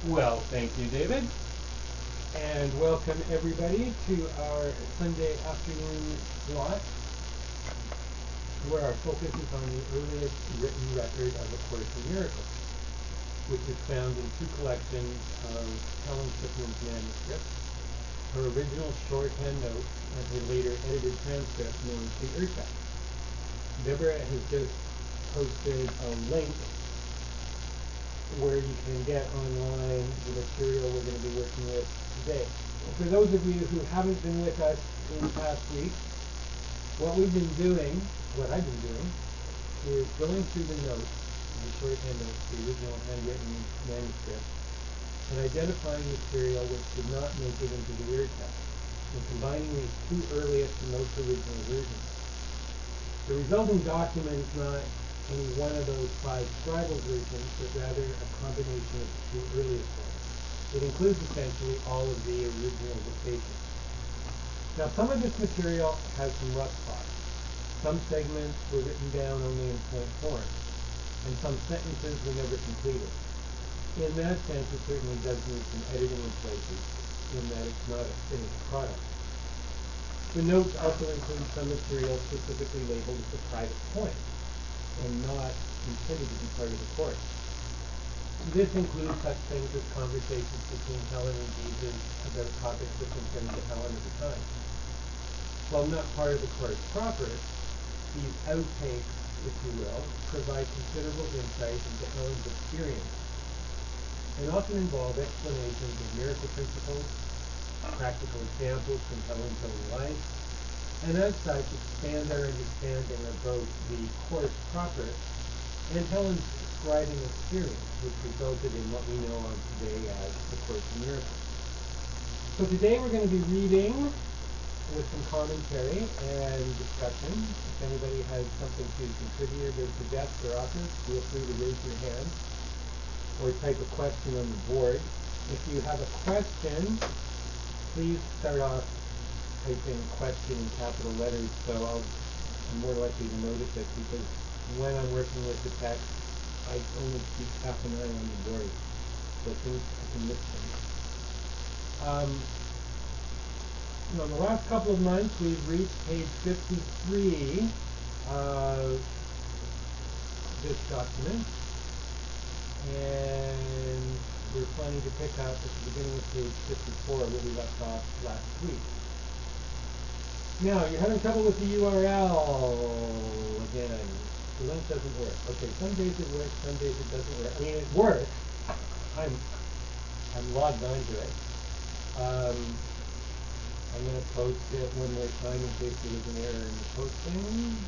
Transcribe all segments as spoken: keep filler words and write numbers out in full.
Well, thank you, David. And welcome everybody to our Sunday afternoon slot, where our focus is on the earliest written record of A Course in Miracles, which is found in two collections of Helen Shipman's manuscripts, her original shorthand notes and her later edited transcript known as the Urtext. Deborah has just posted a link where you can get online the material we're going to be working with today. For those of you who haven't been with us in past weeks, what we've been doing, what I've been doing, is going through the notes, the shorthand notes, the original handwritten manuscript, and identifying material which did not make it into the Urtext, and combining these two earliest and most original versions. The resulting document is not any one of those five scribal versions, but rather a combination of the two earliest ones. It includes essentially all of the original dictations. Now, some of this material has some rough spots. Some segments were written down only in point form, and some sentences were never completed. In that sense, it certainly does need some editing in places, in that it's not a finished product. The notes also include some material specifically labeled as a private point, and not intended to be part of the course. This includes such things as conversations between Helen and Jesus about topics that concerned to Helen at the time. While not part of the course proper, these outtakes, if you will, provide considerable insight into Helen's experience, and often involve explanations of miracle principles, practical examples from Helen's own life, and as such expand our understanding of both the course proper and Helen's scribing experience, which resulted in what we know on today as the Course in Miracles. So today we're going to be reading with some commentary and discussion. If anybody has something to contribute or suggest or offer, feel free to raise your hand or type a question on the board. If you have a question, please start off typing question in capital letters, so I'll, I'm more likely to notice it, because when I'm working with the text, I only keep half an eye on the board, so things I can miss things. Um, you know, in the last couple of months, we've reached page fifty-three of this document, and we're planning to pick up at the beginning of page fifty-four where we left off last week. Now, you're having trouble with the U R L again. The link doesn't work. Okay, some days it works, some days it doesn't work. I mean, it works. I'm I'm logged onto it. Um, I'm going to post it one more time in case there was an error in the posting.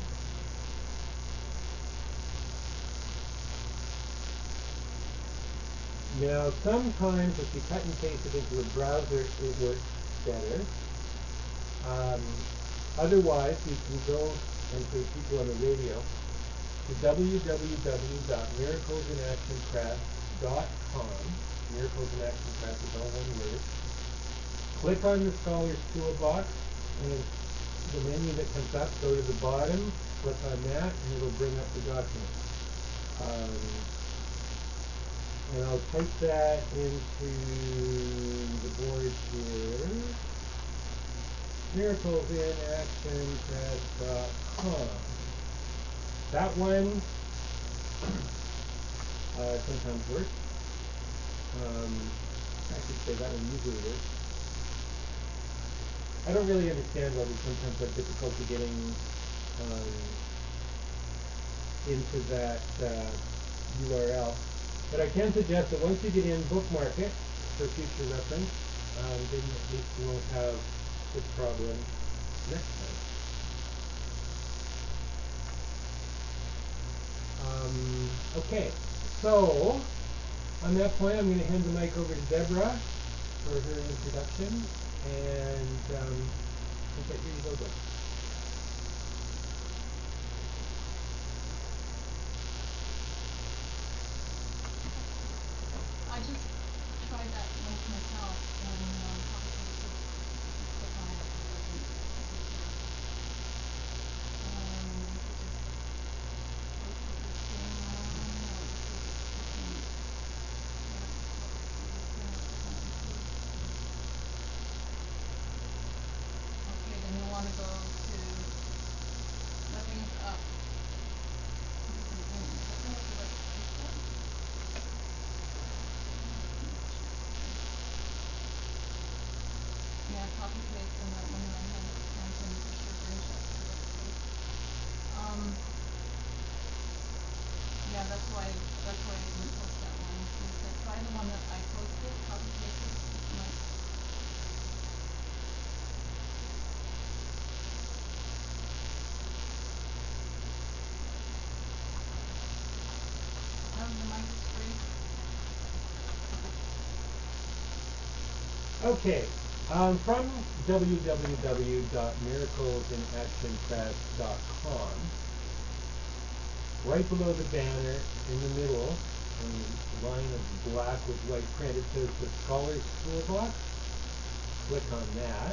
Now, sometimes if you cut and paste it into a browser, it works better. Um, otherwise, you can go, and for people on the radio, to w w w dot miracles in action press dot com. Miracles in Action Press is all one word. Click on the Scholars Toolbox, and the menu that comes up, go to the bottom, click on that, and it'll bring up the document. Um, and I'll type that into the board here. miracles in action press dot com. That one uh, sometimes works. Um, I should say that one usually works. I don't really understand why we sometimes have difficulty getting um, into that uh, U R L. But I can suggest that once you get in, bookmark it for future reference. Um, then at least you won't have this problem next time. Um, okay, so on that point, I'm going to hand the mic over to Deborah for her introduction, and um, okay, here you go, Deborah. I just tried that link myself, and um, probably just click on it. It doesn't disappear. Um, you could just wait for this thing on, or just wait for the Okay, um, from w w w dot miracles in action press dot com, right below the banner, in the middle, on the line of black with white print, it says the Scholars Toolbox. Click on that.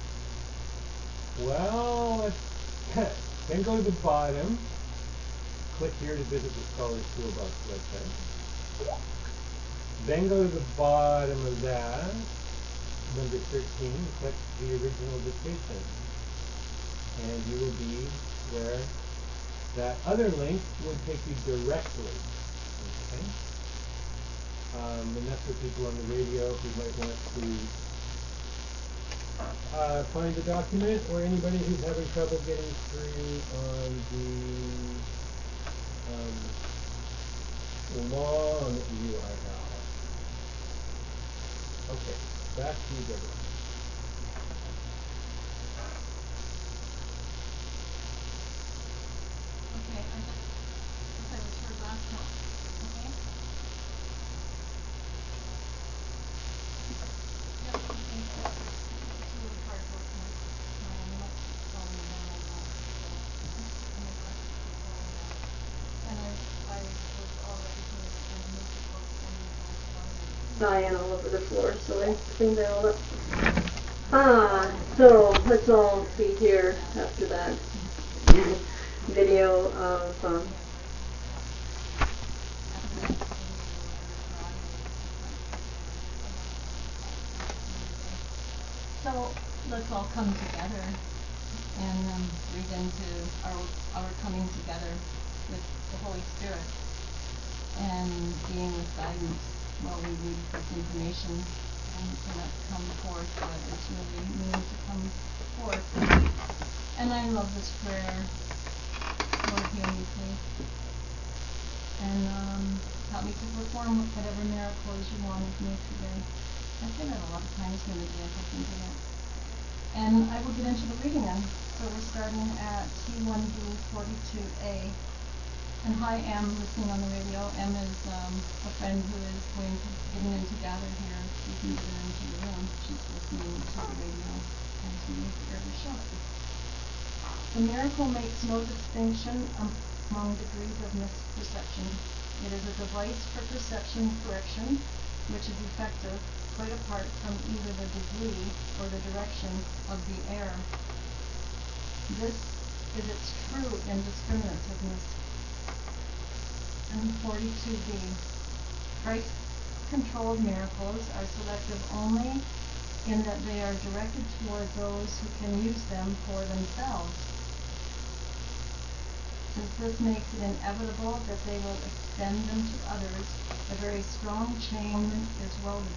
Well, let's then go to the bottom. Click here to visit the Scholars Toolbox website. Then go to the bottom of that, number thirteen, click the original dictation. And you will be where that other link would take you directly. Okay? Um, and that's for people on the radio who might want to uh, find the document, or anybody who's having trouble getting through on the um, long U R L. Okay, back to you, Deborah. Okay, I just, as I was heard last time, okay? Yep, I think that it's really hard working. My notes keep falling down now, so, and my glasses keep falling down. And I, I was already here and moved the books and the glasses on and. Cyan all over the floor, so I cleaned it all up. Ah, so let's all see here after that video of um, After that video or audio, so let's all come together and um, read into our our coming together with the Holy Spirit and being with guidance while we read this information and to let come forth what it's really meaning to come forth. And I love this prayer. Lord, heal me, please. And um, help me to perform whatever miracles you want of me today. I say that a lot of times when the day I think into it. And I will get into the reading then. So we're starting at T one B forty-two A. And hi, Em, listening on the radio. Em is um, a friend who is going to getting in to gather here. You can get her into the room. She's listening to the radio as we hear the show. The miracle makes no distinction among degrees of misperception. It is a device for perception correction, which is effective quite apart from either the degree or the direction of the error. This is its true indiscriminativeness. And forty-two B. Christ-controlled miracles are selective only in that they are directed toward those who can use them for themselves. Since this makes it inevitable that they will extend them to others, a very strong chain is welded.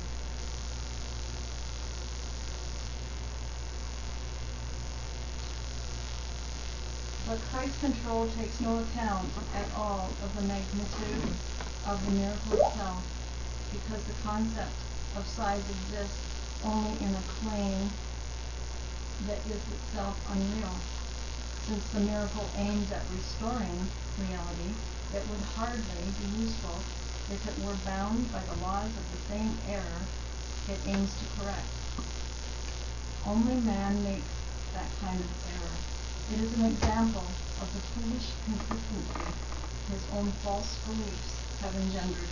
But Christ's control takes no account at all of the magnitude of the miracle itself, because the concept of size exists only in a plane that is itself unreal. Since the miracle aims at restoring reality, it would hardly be useful if it were bound by the laws of the same error it aims to correct. Only man makes that kind of error. It is an example of the foolish consistency his own false beliefs have engendered.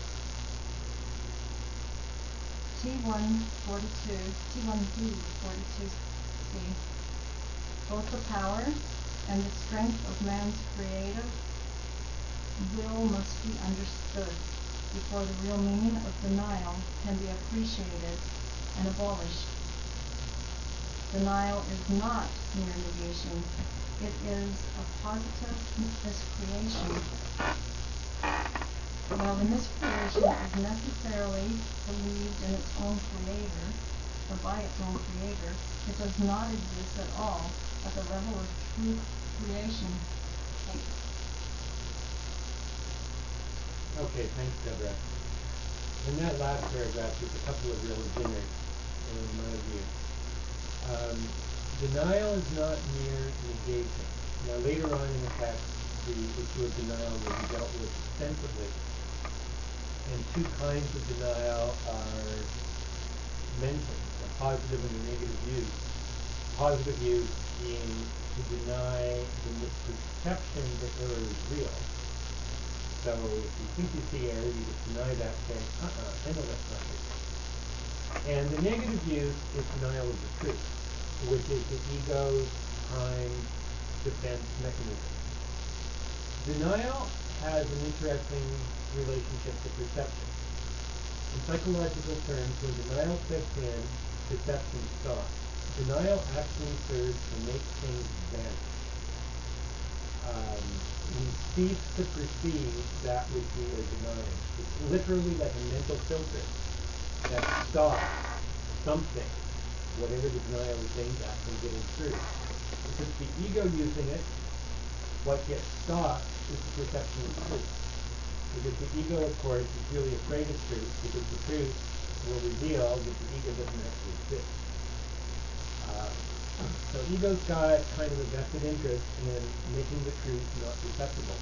T one forty-two, T one B forty-two C. Both the power and the strength of man's creative will must be understood before the real meaning of denial can be appreciated and abolished. Denial is not mere negation. It is a positive miscreation. While the miscreation is necessarily believed in its own creator, or by its own creator, it does not exist at all at the level of true creation. Thank you. Okay, thanks, Deborah. In that last paragraph, there's a couple of real gimmicks in my view. Um, denial is not mere negation. Now, later on in the text, the issue of denial will be dealt with extensively. And two kinds of denial are mentioned. The positive and a negative use. Positive use being to deny the misperception that error is real. So if you think you see error, you just deny that, saying, uh-uh, I know that's not real. And the negative use is denial of the truth, which is the ego's prime defense mechanism. Denial has an interesting relationship to perception. In psychological terms, when denial sets in, perception stops. Denial actually serves to make things vanish. Um, we cease to perceive that which we are denying. It's literally like a mental filter that stops something, whatever the denial is aimed at, from getting through. If it's the ego using it, what gets stopped is the perception of truth. Because the ego, of course, is really afraid of truth, because the truth will reveal that the ego doesn't actually exist. Uh, so ego's got kind of a vested interest in making the truth not perceptible.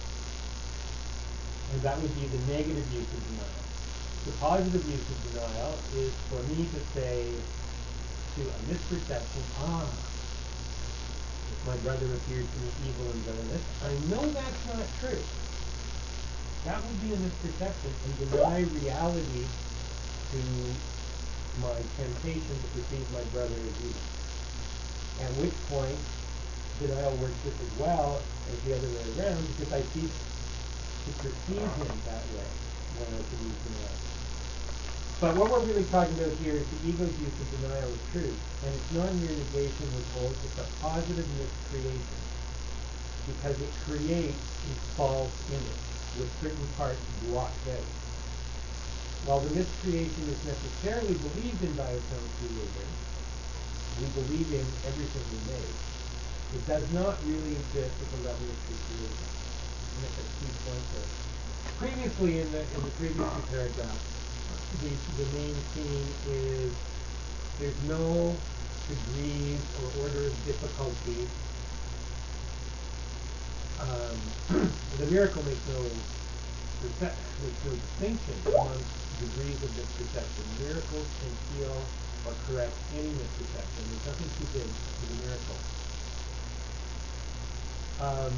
And that would be the negative use of denial. The positive use of denial is for me to say to a misperception, ah, if my brother appears to me evil and villainous, I know that's not true. That would be a misperception and deny reality to my temptation to perceive my brother as evil. At which point, denial works just as well as the other way around, because I cease to perceive him that way when I can use denial. But what we're really talking about here is the ego's use of denial of truth. And it's not mere negation, we're told, it's a positive miscreation. Because it creates a false image with certain parts blocked out. While the miscreation is necessarily believed in by its own creator, we believe in everything we made. It does not really exist at the level of true creation. And that's a key point there. Previously, in the in the previous two paragraphs, the, the main theme is there's no degrees or order of difficulty. Um, the miracle makes no makes no distinction among degrees of misperception. Miracles can heal or correct any misperception. There's nothing too big for the miracle. Um,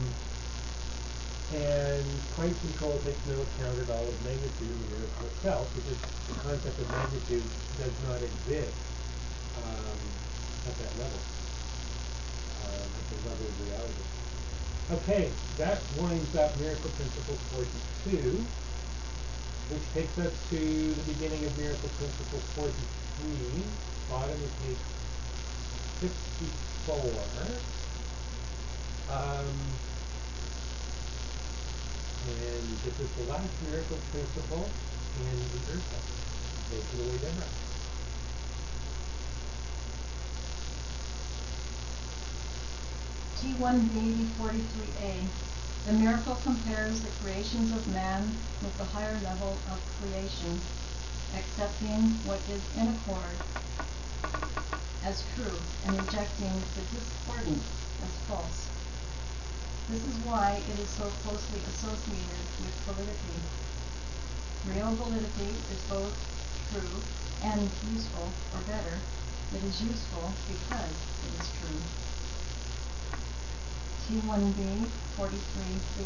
and point control takes no account at all of magnitude of the miracle itself, because the concept of magnitude does not exist um, at that level, um, at the level of reality. Okay, that winds up Miracle Principle forty-two, which takes us to the beginning of Miracle Principle forty-three, bottom of page fifty-four. Um, and this is the last Miracle Principle in the Ursa. Take it away, Deborah. T one B forty-three A. The miracle compares the creations of man with the higher level of creation, accepting what is in accord as true and rejecting the discordant as false. This is why it is so closely associated with validity. Real validity is both true and useful, or better, it is useful because it is true. T one B forty-three B.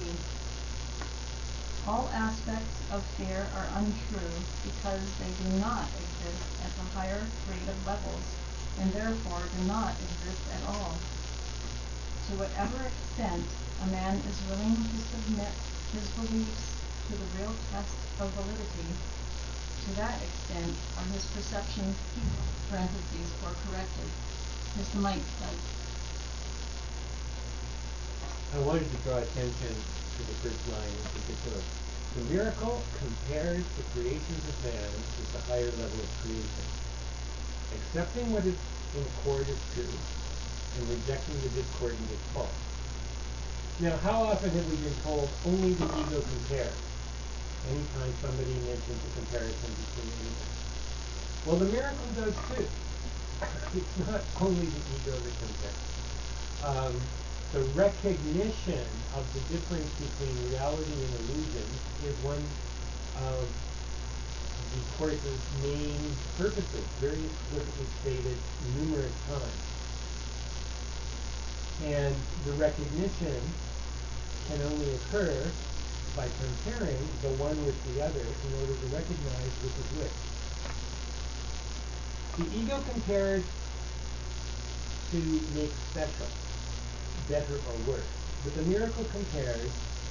All aspects of fear are untrue because they do not exist at the higher creative levels and therefore do not exist at all. To whatever extent a man is willing to submit his beliefs to the real test of validity, to that extent are his perceptions healed, parentheses, or corrected. Here's the mic, Doug. I wanted to draw attention to the first line in particular. The miracle compares the creations of man with the higher level of creation, accepting what is in accord as true and rejecting the discordant as false. Now, how often have we been told only the ego compares? Anytime somebody mentions a comparison between anything. Well, the miracle does too. It's not only the ego that compares. Um, The recognition of the difference between reality and illusion is one of the Course's main purposes, very explicitly stated numerous times. And the recognition can only occur by comparing the one with the other in order to recognize which is which. The ego compares to make special, better or worse. But the miracle compares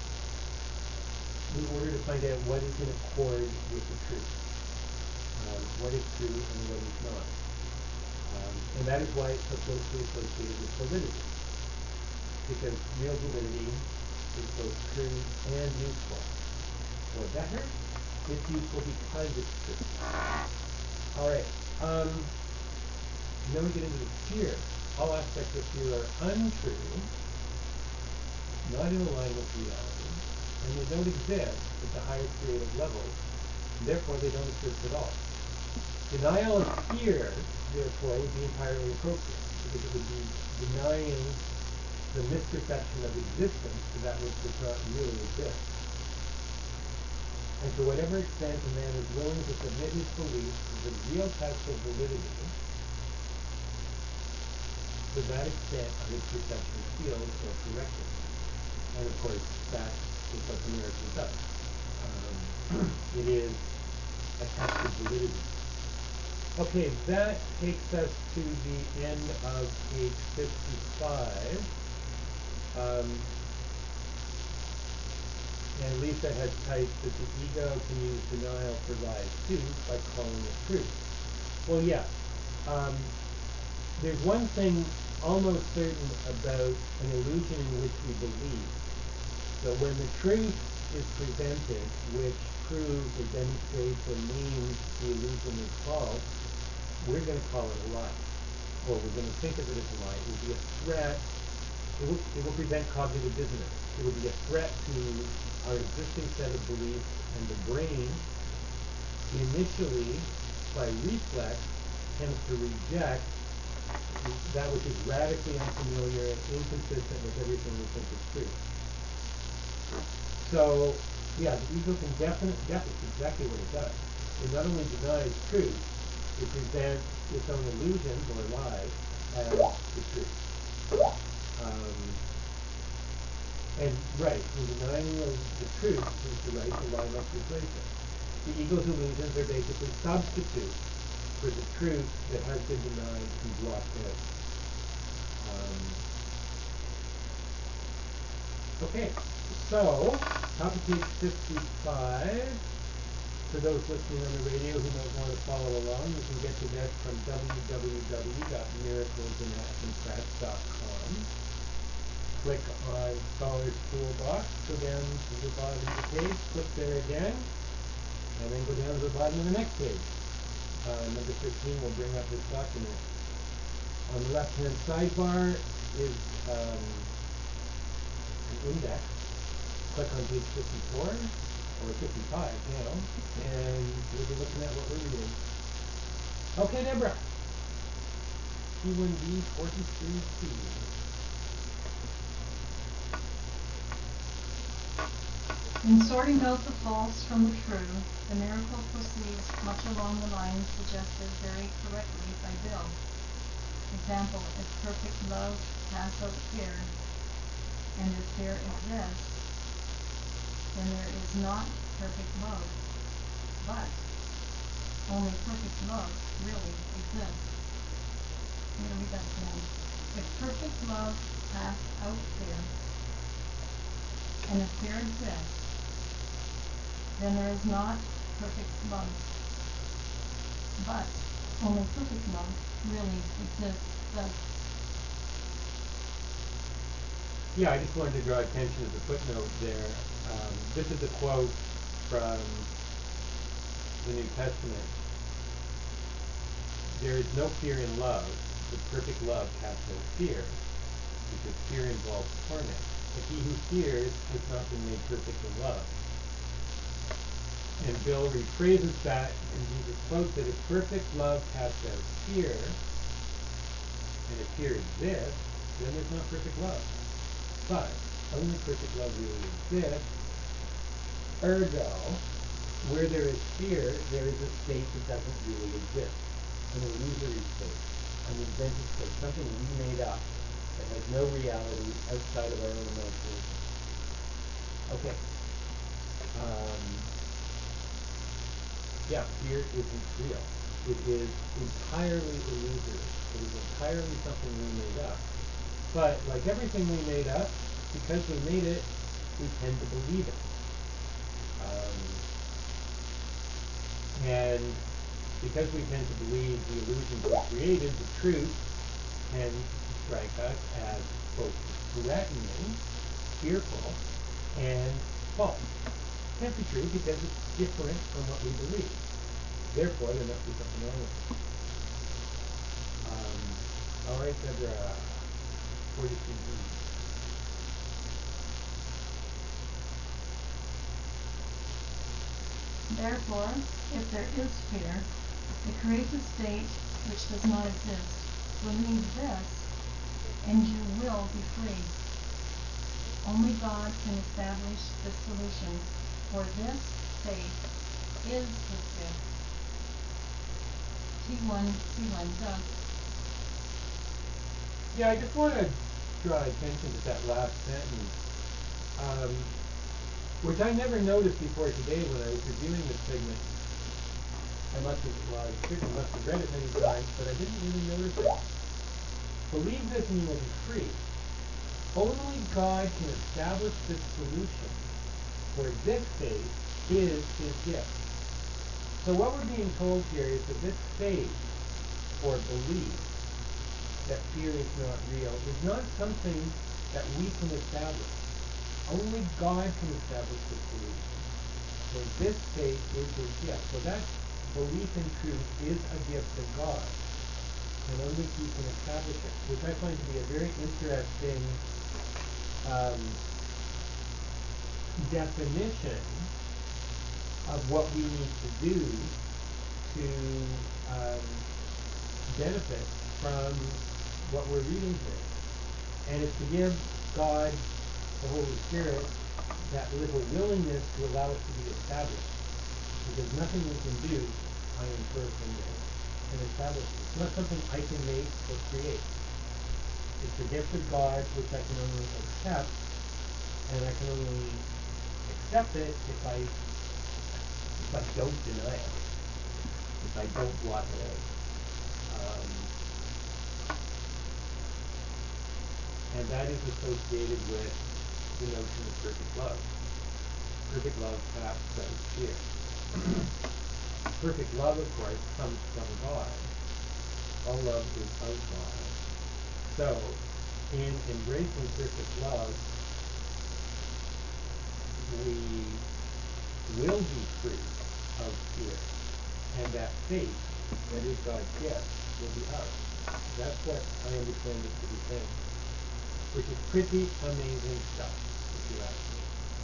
in order to find out what is in accord with the truth. Um, what is true and what is not. Um, and that is why it's so closely associated with validity. Because real validity is both true and useful. Or better, it's useful because it's true. Alright, um, then we get into the fear. All aspects of fear are untrue, not in alignment with reality, and they don't exist at the highest creative levels, and therefore they don't exist at all. Denial of fear, therefore, would be entirely appropriate, because it would be denying the misperception of existence to that which does not really exist. And to whatever extent a man is willing to submit his beliefs to the real test of validity, to that extent are his perceptions healed or corrected. And of course, that is what the miracle does. Um, it is a test of validity. Okay, that takes us to the end of page fifty-five. Um, and Lisa has typed that the ego can use denial for lies too by calling it truth. Well, yeah. Um, there's one thing almost certain about an illusion in which we believe. So when the truth is presented, which proves or demonstrates or means the illusion is false, we're going to call it a lie. Or we're going to think of it as a lie. It will be a threat. It will, it will present cognitive dissonance. It will be a threat to our existing set of beliefs, and the brain, initially, by reflex, tends to reject that which is radically unfamiliar and inconsistent with everything we think is true. So, yeah, the ego can definitely, definitely, exactly what it does. It not only denies truth, it presents its own illusions or lies as the truth. Um, and right, in denying the, the truth is the right, the lie must replace it. The ego's illusions are basically substitutes for the truth that has been denied and blocked out. Um, okay, so, top of page fifty-five. For those listening on the radio who don't want to follow along, you can get to this from w w w dot miracles in action press dot com. Click on Scholar's Toolbox, go down to the bottom of the page, click there again, and then go down to the bottom of the next page. Uh, number fifteen will bring up this document. On the left-hand sidebar is um, an index. Click on page fifty-four, or fifty-five now, and we'll be looking at what we're reading. Okay, Deborah. T one B forty-three C. In sorting out the false from the true, the miracle proceeds much along the lines suggested very correctly by Bill. Example, if perfect love casts out fear, and if fear exists, then there is not perfect love, but only perfect love really exists. I'm going to read that again. If perfect love casts out fear, and if fear exists, then there is not perfect love, but only perfect love really exists. Thus, Yeah, I just wanted to draw attention to the footnote there. Um, this is a quote from the New Testament. There is no fear in love, but perfect love casts out fear, because fear involves torment. But he who fears has not been made perfect in love. And Bill rephrases that, and Jesus quotes it, if perfect love casts out fear, and if fear exists, then there's not perfect love. But only perfect love really exists. Ergo, where there is fear, there is a state that doesn't really exist. An illusory state, an invented state, something we made up that has no reality outside of our own imagination. Okay. Um, yeah, fear isn't real. It is entirely illusory. It is entirely something we made up. But like everything we made up, because we made it, we tend to believe it. Um, and because we tend to believe the illusions we created, the truth can strike us as both threatening, fearful, and false. It can't be true because it's different from what we believe. Therefore, there must be something wrong with it. Um, all right, Deborah, forty-two B. Therefore, if there is fear, it creates a state which does not exist. Believe this, and you will be free. Only God can establish this solution, for this state is his gift. T one, C one, Doug. Yeah, I just want to draw attention to that last sentence, um, which I never noticed before today when I was reviewing this segment. I must have, well, I certainly must have read it many times, but I didn't really notice it. Believe this and you will be free. Only God can establish this solution, for this state is his gift. So what we're being told here is that this state, or belief, that fear is not real, is not something that we can establish. Only God can establish this solution. For this state is his gift. So that belief in truth is a gift of God, and only he can establish it, which I find to be a very interesting um, definition of what we need to do to um, benefit from what we're reading here. And it's to give God, the Holy Spirit, that little willingness to allow it to be established. Because nothing we can do, I infer from this, can establish it. It's not something I can make or create. It's a gift of God which I can only accept, and I can only accept it if I if I don't deny it, if I don't block it out. Um, and that is associated with the notion of perfect love. Perfect love casts out fear. Perfect love, of course, comes from God. All love is of God. So, in embracing perfect love, we will be free of fear. And that faith, that is God's gift, will be ours. That's what I understand it to be saying. Which is pretty amazing stuff, if you ask me.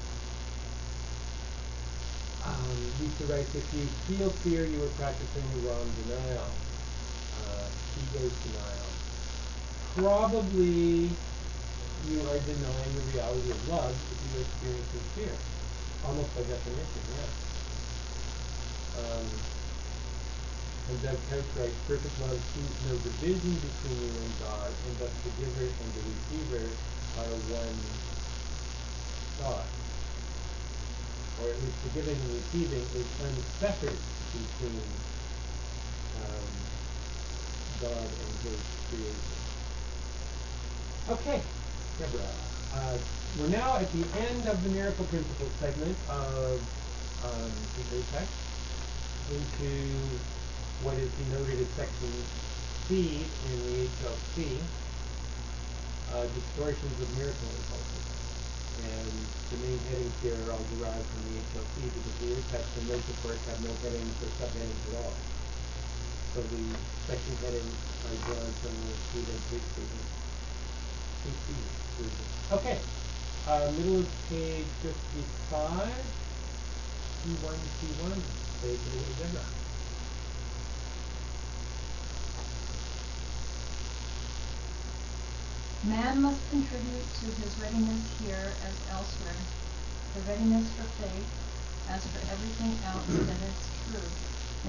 Um, Lisa writes, if you feel fear, you are practicing the wrong denial. Uh, ego's denial. Probably you are denying the reality of love if you are experiencing fear. Almost by definition, yeah. Um, and Doug Couch writes, perfect love sees no division between you and God, and thus the giver and the receiver are one God. Or at least the giving and receiving is unfettered between um, God and his creation. Okay, Deborah. Uh, we're now at the end of the Miracle Principles segment of um, the A P E C into what is denoted as section C in the H L C, uh, distortions of miracle impulses. And the main headings here are all derived from the H L C because the A P E C and notes, of course, have no headings or subheadings at all. So the section headings are drawn from the student case statement. Okay, uh, middle of page fifty-five, C one, C one, take it away, Deborah. Man must contribute to his readiness here as elsewhere, the readiness for faith, as for everything else,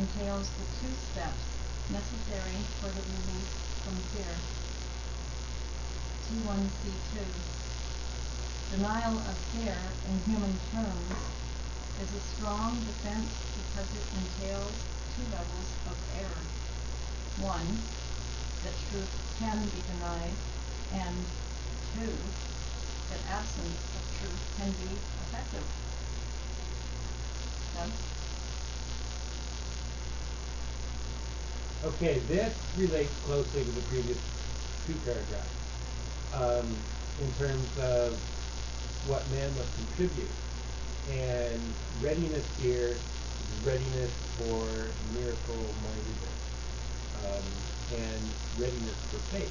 entails the two steps necessary for the release from fear. T one C two. Denial of fear in human terms is a strong defense because it entails two levels of error. One, that truth can be denied, and two, that absence of truth can be effective. Doug? Okay, this relates closely to the previous two paragraphs um, in terms of what man must contribute. And readiness here is readiness for miracle-mindedness um, and readiness for faith.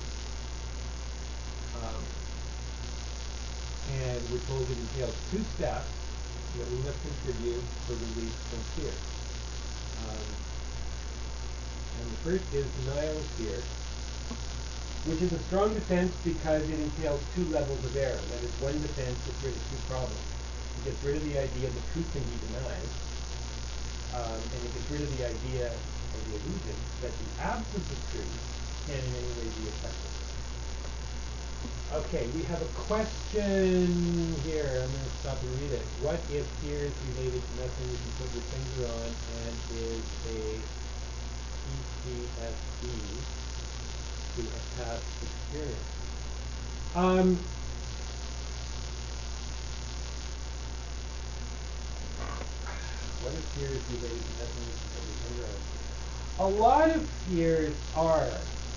Um, and we're told it entails two steps that we must contribute for release from fear. Um, and the first is denial of fear, which is a strong defense because it entails two levels of error. That is, one defense gets rid of two problems. It gets rid of the idea that truth can be denied, um, and it gets rid of the idea or the illusion that the absence of truth can in any way be effective. Okay, we have a question here. I'm going to stop and read it. What if fear is related to nothing you can put your finger on and is a P T S D to a past experience? Um, what if fear is related to nothing you can put your finger on? A lot of fears are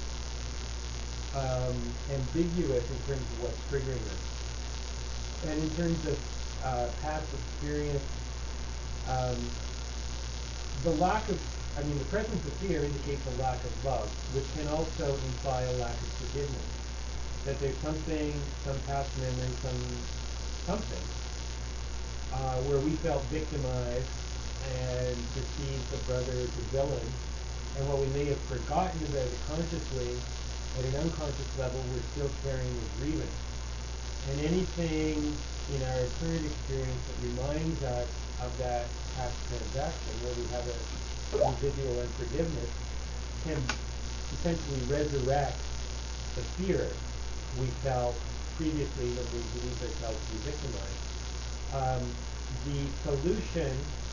um, ambiguous in terms of what's triggering them. And in terms of uh, past experience, um, the lack of, I mean, the presence of fear indicates a lack of love, which can also imply a lack of forgiveness. That there's something, some past memory, some something, uh, where we felt victimized and perceived the brother as a villain, and while we may have forgotten about it consciously, at an unconscious level, we're still carrying a grievance. And anything in our current experience that reminds us of that past transaction, where we have a residual unforgiveness, can essentially resurrect the fear we felt previously when we believed ourselves to be victimized. Um, the solution,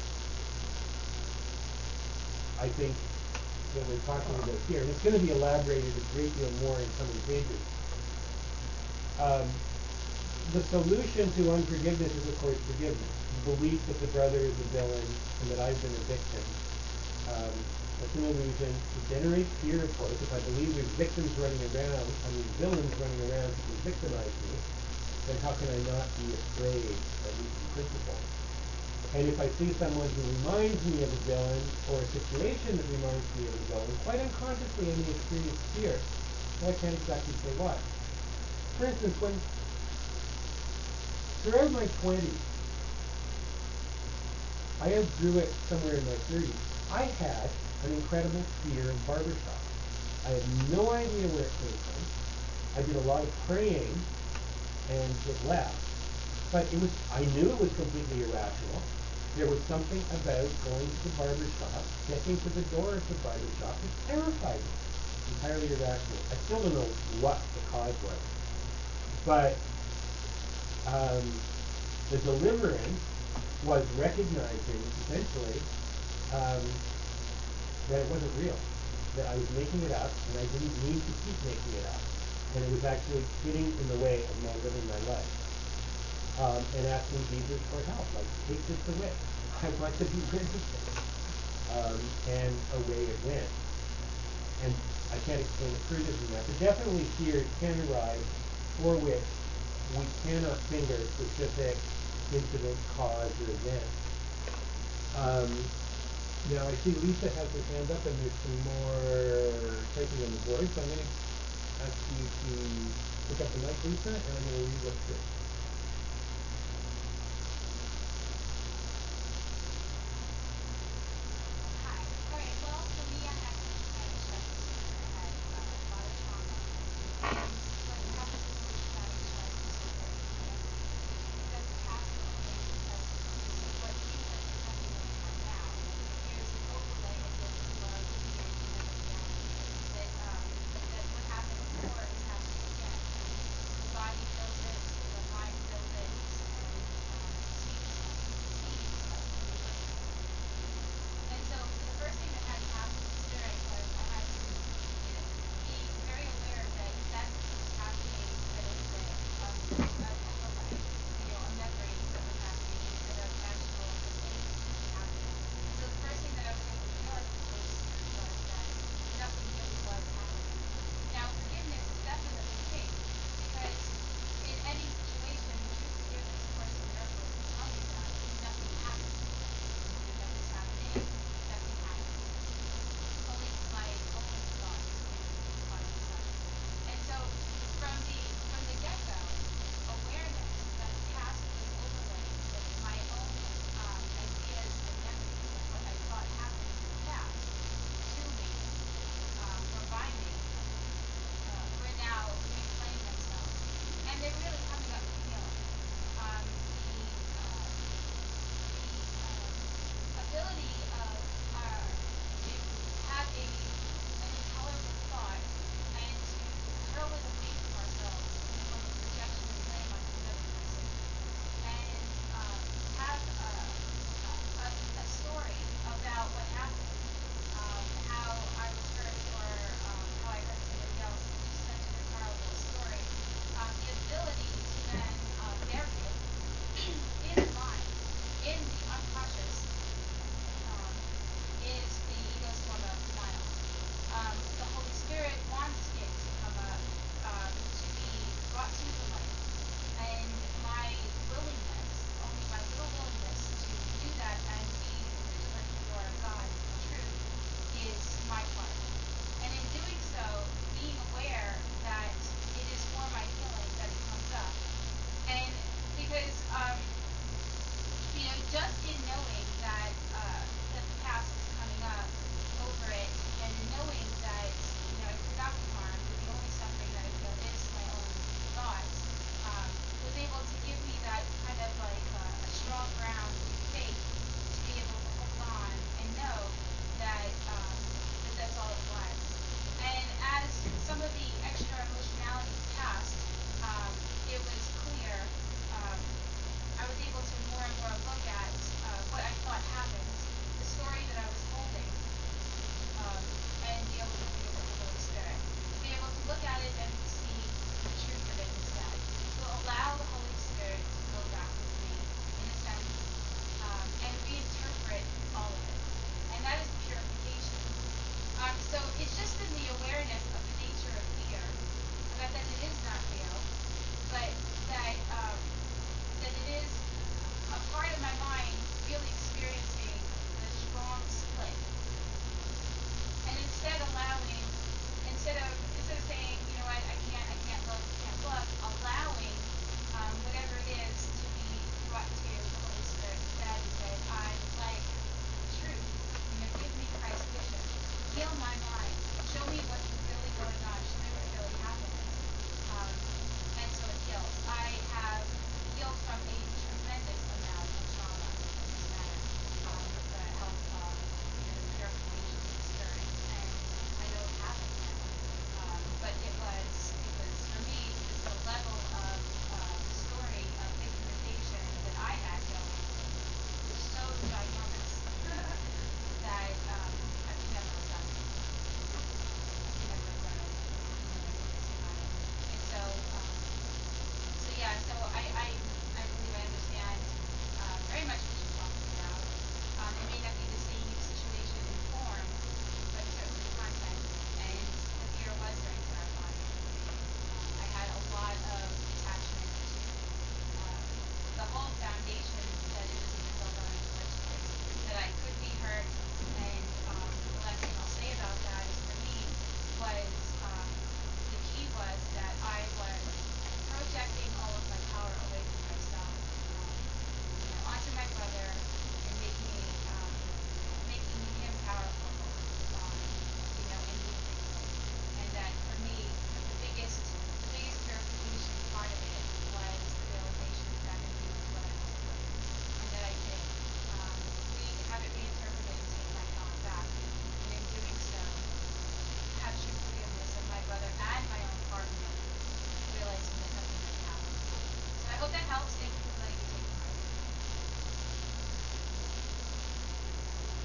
I think, that we're talking about here, and it's going to be elaborated a great deal more in some of the pages. Um, the solution to unforgiveness is, of course, forgiveness. The belief that the brother is a villain and that I've been a victim. Um, that's an illusion. It generates fear, of course. If I believe there's victims running around, I mean villains running around who can victimize me, then how can I not be afraid, at least in principle? And if I see someone who reminds me of a villain, or a situation that reminds me of a villain, quite unconsciously I may experience fear. So I can't exactly say what. For instance, when throughout my twenties, I outgrew it somewhere in my thirties, I had an incredible fear of barbershops. I had no idea where it came from. I did a lot of praying, and it left. But it was, I knew it was completely irrational. There was something about going to the barber shop, getting to the door of the barber shop that terrified me. Entirely irrational. I still don't know what the cause was. But um, the deliverance was recognizing, essentially, um, that it wasn't real. That I was making it up, and I didn't need to keep making it up. And it was actually getting in the way of my living my life. Um, and asking Jesus for help, like, take this away. I want to be rid of this. Um, and away it went. And I can't explain it further than that, but definitely fears can arise for which we cannot finger specific incident, cause, or event. Um, now I see Lisa has her hand up, and there's some more typing on the board, so I'm going to ask you to pick up the mic, Lisa, and I'm going to read what's written.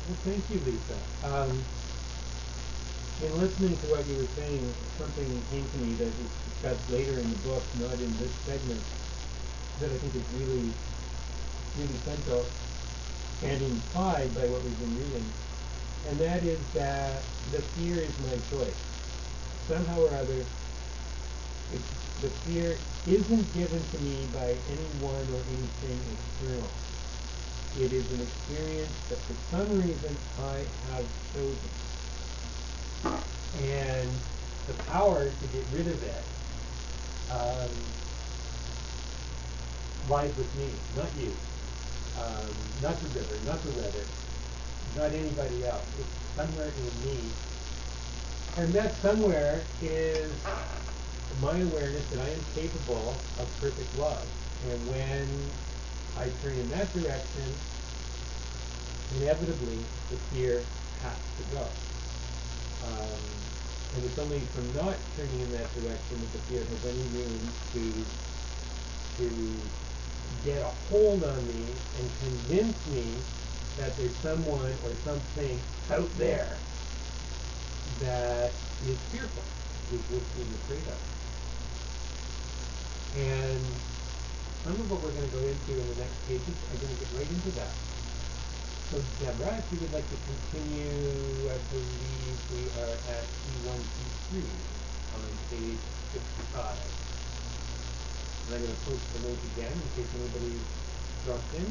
Well, thank you, Lisa. Um, in listening to what you were saying, something came to me that is discussed later in the book, not in this segment, that I think is really, really central and implied by what we've been reading. And that is that the fear is my choice. Somehow or other, it's, the fear isn't given to me by anyone or anything external. It is an experience that for some reason I have chosen. And the power to get rid of it um, lies with me, not you, um, not the river, not the weather, not anybody else. It's somewhere in me. And that somewhere is my awareness that I am capable of perfect love. And when I turn in that direction, inevitably the fear has to go. Um, and it's only from not turning in that direction that the fear has any room to to get a hold on me and convince me that there's someone or something out there that is fearful, is what is afraid of. And some of what we're going to go into in the next pages are going to get right into that. So Deborah, if you would like to continue, I believe we are at T one T three on page fifty-five. And I'm going to post the link again in case anybody drops in.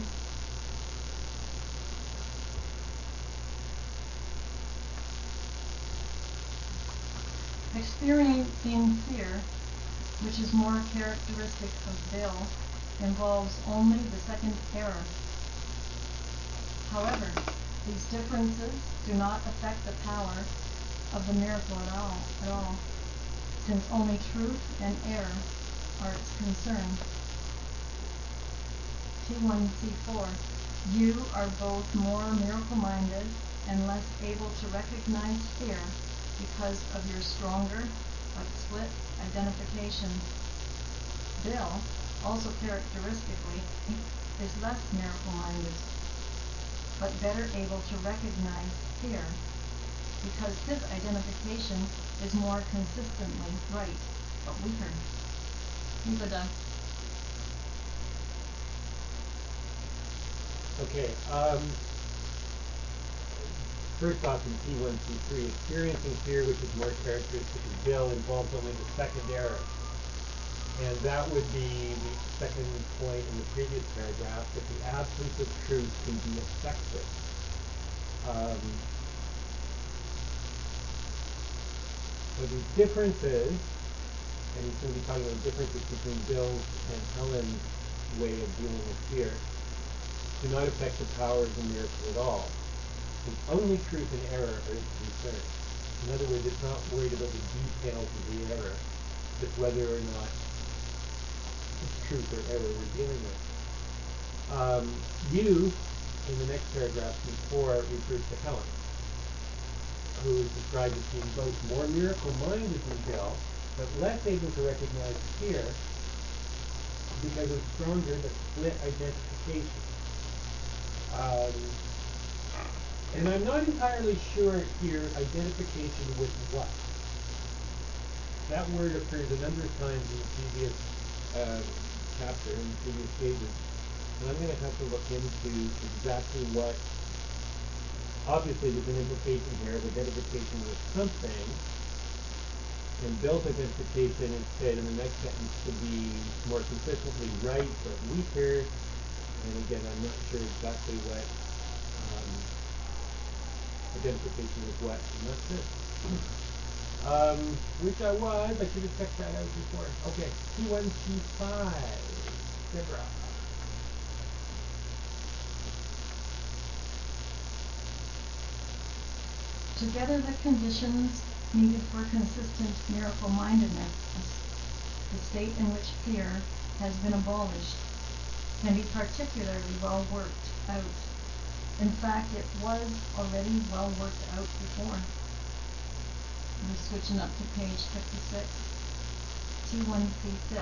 Experiencing fear, which is more characteristic of Bill, involves only the second error. However, these differences do not affect the power of the miracle at all, at all, since only truth and error are its concern. T one C four. You are both more miracle-minded and less able to recognize fear because of your stronger but split identification. Bill, also characteristically, is less miracle-minded, but better able to recognize fear because his identification is more consistently right, but weaker. Nicoda. Okay. Um, first off, in T one T three, experiencing fear, which is more characteristic of Bill, involves only the second error. And that would be the second point in the previous paragraph, that the absence of truth can be effective. Um, so the differences, and he's going to be talking about differences between Bill's and Helen's way of dealing with fear, do not affect the power of the miracle at all. Since only truth and error are its concern. In other words, it's not worried about the details of the error, just whether or not it's truth or error we're dealing with. Um, you, in the next paragraph, before, refers to Helen, who is described as being both more miracle-minded than Bill, but less able to recognize fear because of stronger but split identification. Um, and I'm not entirely sure here, identification with what. That word occurs a number of times in the previous uh, chapter, in the previous pages. And I'm going to have to look into exactly what, obviously there's an implication here of identification with something, and Bill's identification is said in the next sentence to be more consistently right but weaker. And again, I'm not sure exactly what um, identification with what. I'm not sure. Um, which I was. I should have checked that out before. Okay, T one T five. Deborah. Together the conditions needed for consistent miracle-mindedness, the state in which fear has been abolished, can be particularly well worked out. In fact, it was already well worked out before. I'm switching up to page fifty-six. T one C six.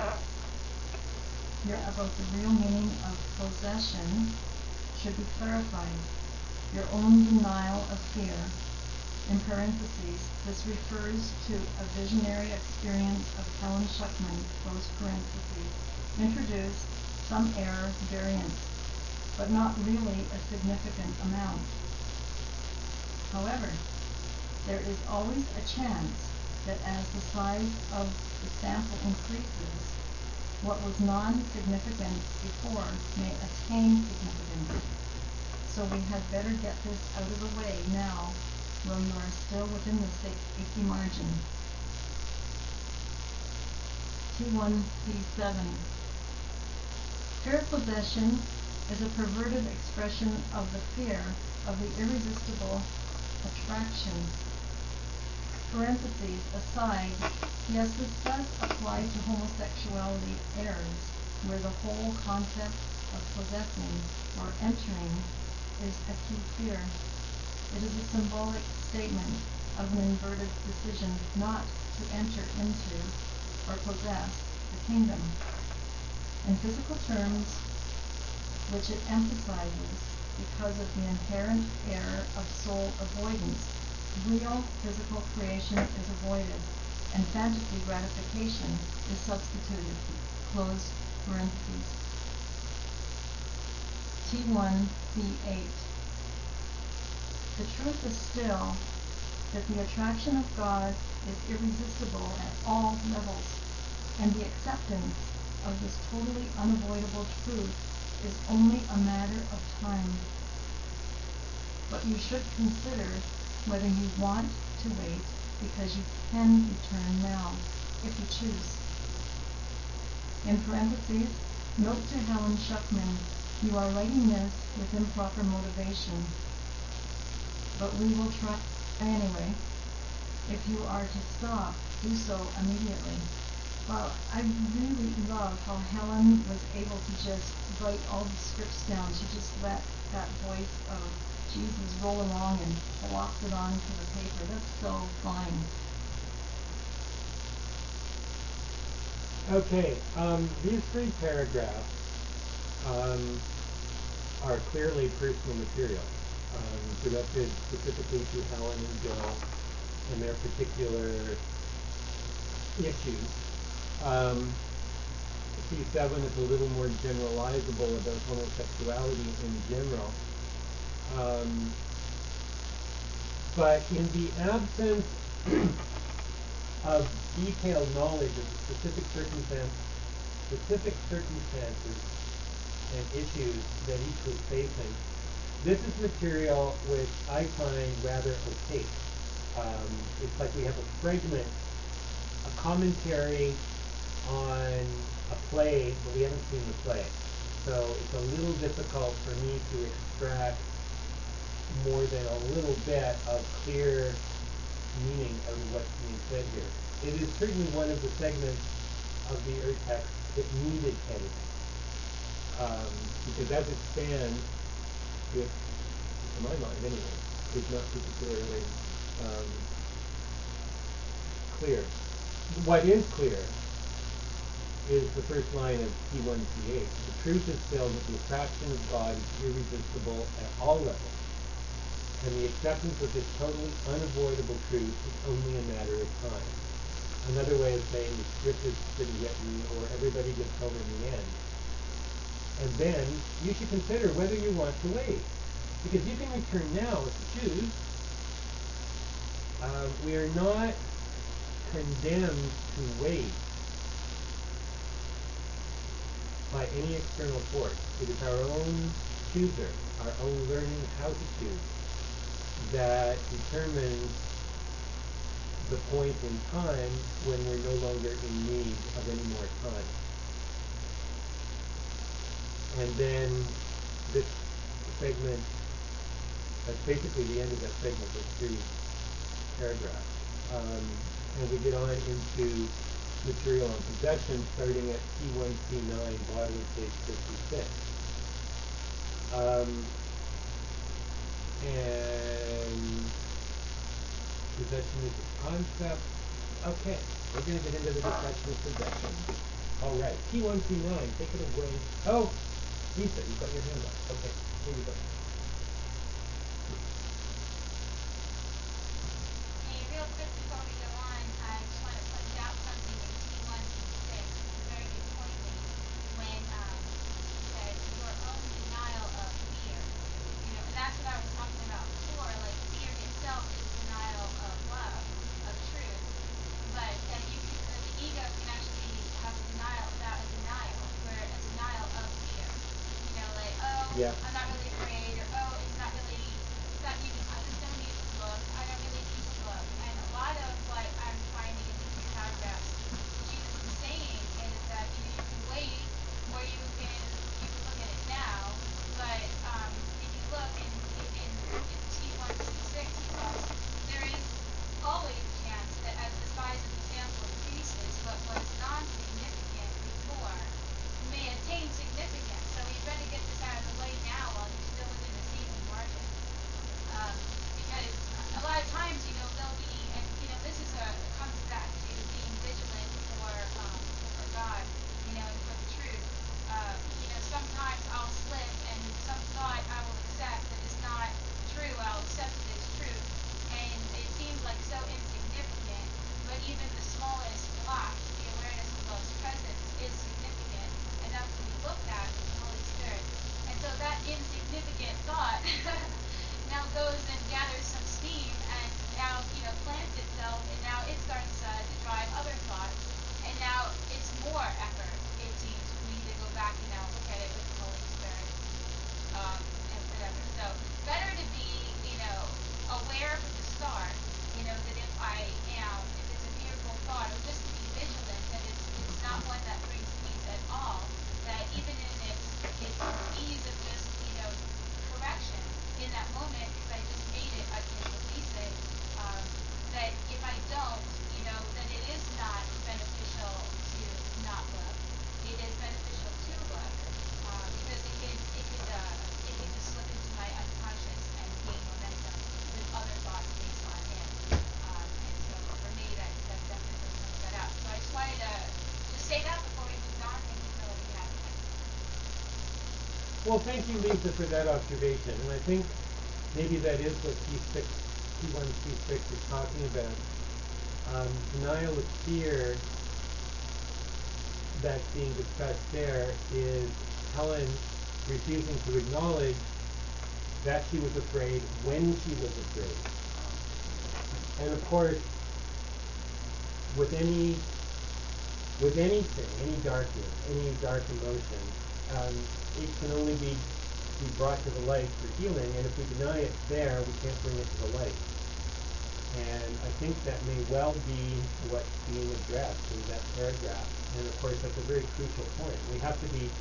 Here about the real meaning of possession should be clarified. your own denial of fear. In parentheses, this refers to a visionary experience of Helen Schuckman, close parentheses, introduced some error variance, but not really a significant amount. However, there is always a chance that as the size of the sample increases, what was non-significant before may attain significance. So we had better get this out of the way now, while you are still within the safety margin. T one B seven. Fear of possession is a perverted expression of the fear of the irresistible attraction. Parentheses aside, yes, this does apply to homosexuality errors, where the whole concept of possessing or entering is a key fear. It is a symbolic statement of an inverted decision not to enter into or possess the kingdom. In physical terms, which it emphasizes because of the inherent error of soul avoidance, real physical creation is avoided, and fantasy gratification is substituted. Close parentheses. T one B eight. The truth is still that the attraction of God is irresistible at all levels, and the acceptance of this totally unavoidable truth is only a matter of time. But you should consider whether you want to wait, because you can return now, if you choose. In parentheses, note to Helen Schuckman, you are writing this with improper motivation, but we will try anyway. If you are to stop, do so immediately. Well, I really love how Helen was able to just write all the scripts down. She just let that voice of Jesus roll along and plopped it onto the paper. That's so fine. Okay, um, these three paragraphs um, are clearly personal material, um, directed specifically to Helen and Joe and their particular issues. Um, C seven is a little more generalizable about homosexuality in general. Um, but in the absence of detailed knowledge of the specific circumstance, specific circumstances and issues that each was facing, this is material which I find rather opaque. Um, it's like we have a fragment, a commentary on a play, but we haven't seen the play. So it's a little difficult for me to extract more than a little bit of clear meaning out of what's being said here. It is certainly one of the segments of the Ur text that needed editing. Um, because as it stands, it, to my mind anyway, is not particularly um, clear. What is clear is the first line of T one C eight. The truth is still that the attraction of God is irresistible at all levels, and the acceptance of this totally unavoidable truth is only a matter of time. Another way of saying the script is pretty written, or everybody gets home in the end. And then you should consider whether you want to wait, because you can return now if you choose. Uh, we are not condemned to wait by any external force. It is our own chooser, our own learning how to choose, that determines the point in time when we're no longer in need of any more time. And then this segment, that's basically the end of that segment, those three paragraphs. Um, and we get on into material on possession, starting at T one C nine, bottom of page fifty-six. Um, and possession is a concept. Okay, we're going to get into the discussion of possession. All right, T one C nine, take it away. Oh, Lisa, you've got your hand up. Okay, here you go. Yeah. I'm not really afraid, or oh, it's not really, it's not needing, I just don't need to look. I don't really need to look. And a lot of what I'm finding in these two paragraphs, Jesus is saying is that either you can wait or you can you can look at it now. But um, if you look in in, in T one T six, he talks, there is always a chance that as the size of the sample increases, what was non-significant before may attain significance. So we better get this out of the way now while you're still within the season margin. Um, because a lot of times, you know, there'll be, and you know, this is a comes back to being vigilant for um, for God, you know, and for the truth. Uh, you know, sometimes I'll slip, and some thought I will accept that is not true. I'll accept it as truth, and it seems like so insignificant. But even the smallest blot, the awareness of love's presence, is significant enough to be looked at with the Holy Spirit. And so that insignificant thought now goes and gathers some steam and now, you know, plants itself, and now it starts uh, to drive other thoughts. And now it's more effort, it seems, for me to go back and now look at it with the Holy Spirit, um, and whatever. So better to be, you know, aware from the start, you know, that if I am, if it's a fearful thought, or just to be vigilant that it's, it's not one that brings peace at all, that even in its, its ease of just, you know, correction in that moment, because I just made it, I can release it, um, that if I don't, you know, then it is not beneficial to not look. It is beneficial to look, um, because it could, it could, uh, it could just slip into my unconscious and gain momentum with other thoughts based on it. Um, and so for me, that, that definitely comes that out. So I just wanted to just say that before we moved on. Thank you for letting me have it. Well, thank you, Lisa, for that observation. And I think maybe that is what T six, T one, T six is talking about. Um, denial of fear that's being discussed there is Helen refusing to acknowledge that she was afraid when she was afraid. And of course, with any with anything, any darkness, any dark emotion, um, it can only be, be brought to the light for healing, and if we deny it's there, we can't bring it to the light. And I think that may well be what's being addressed in that paragraph. And of course, that's a very crucial point. We have to be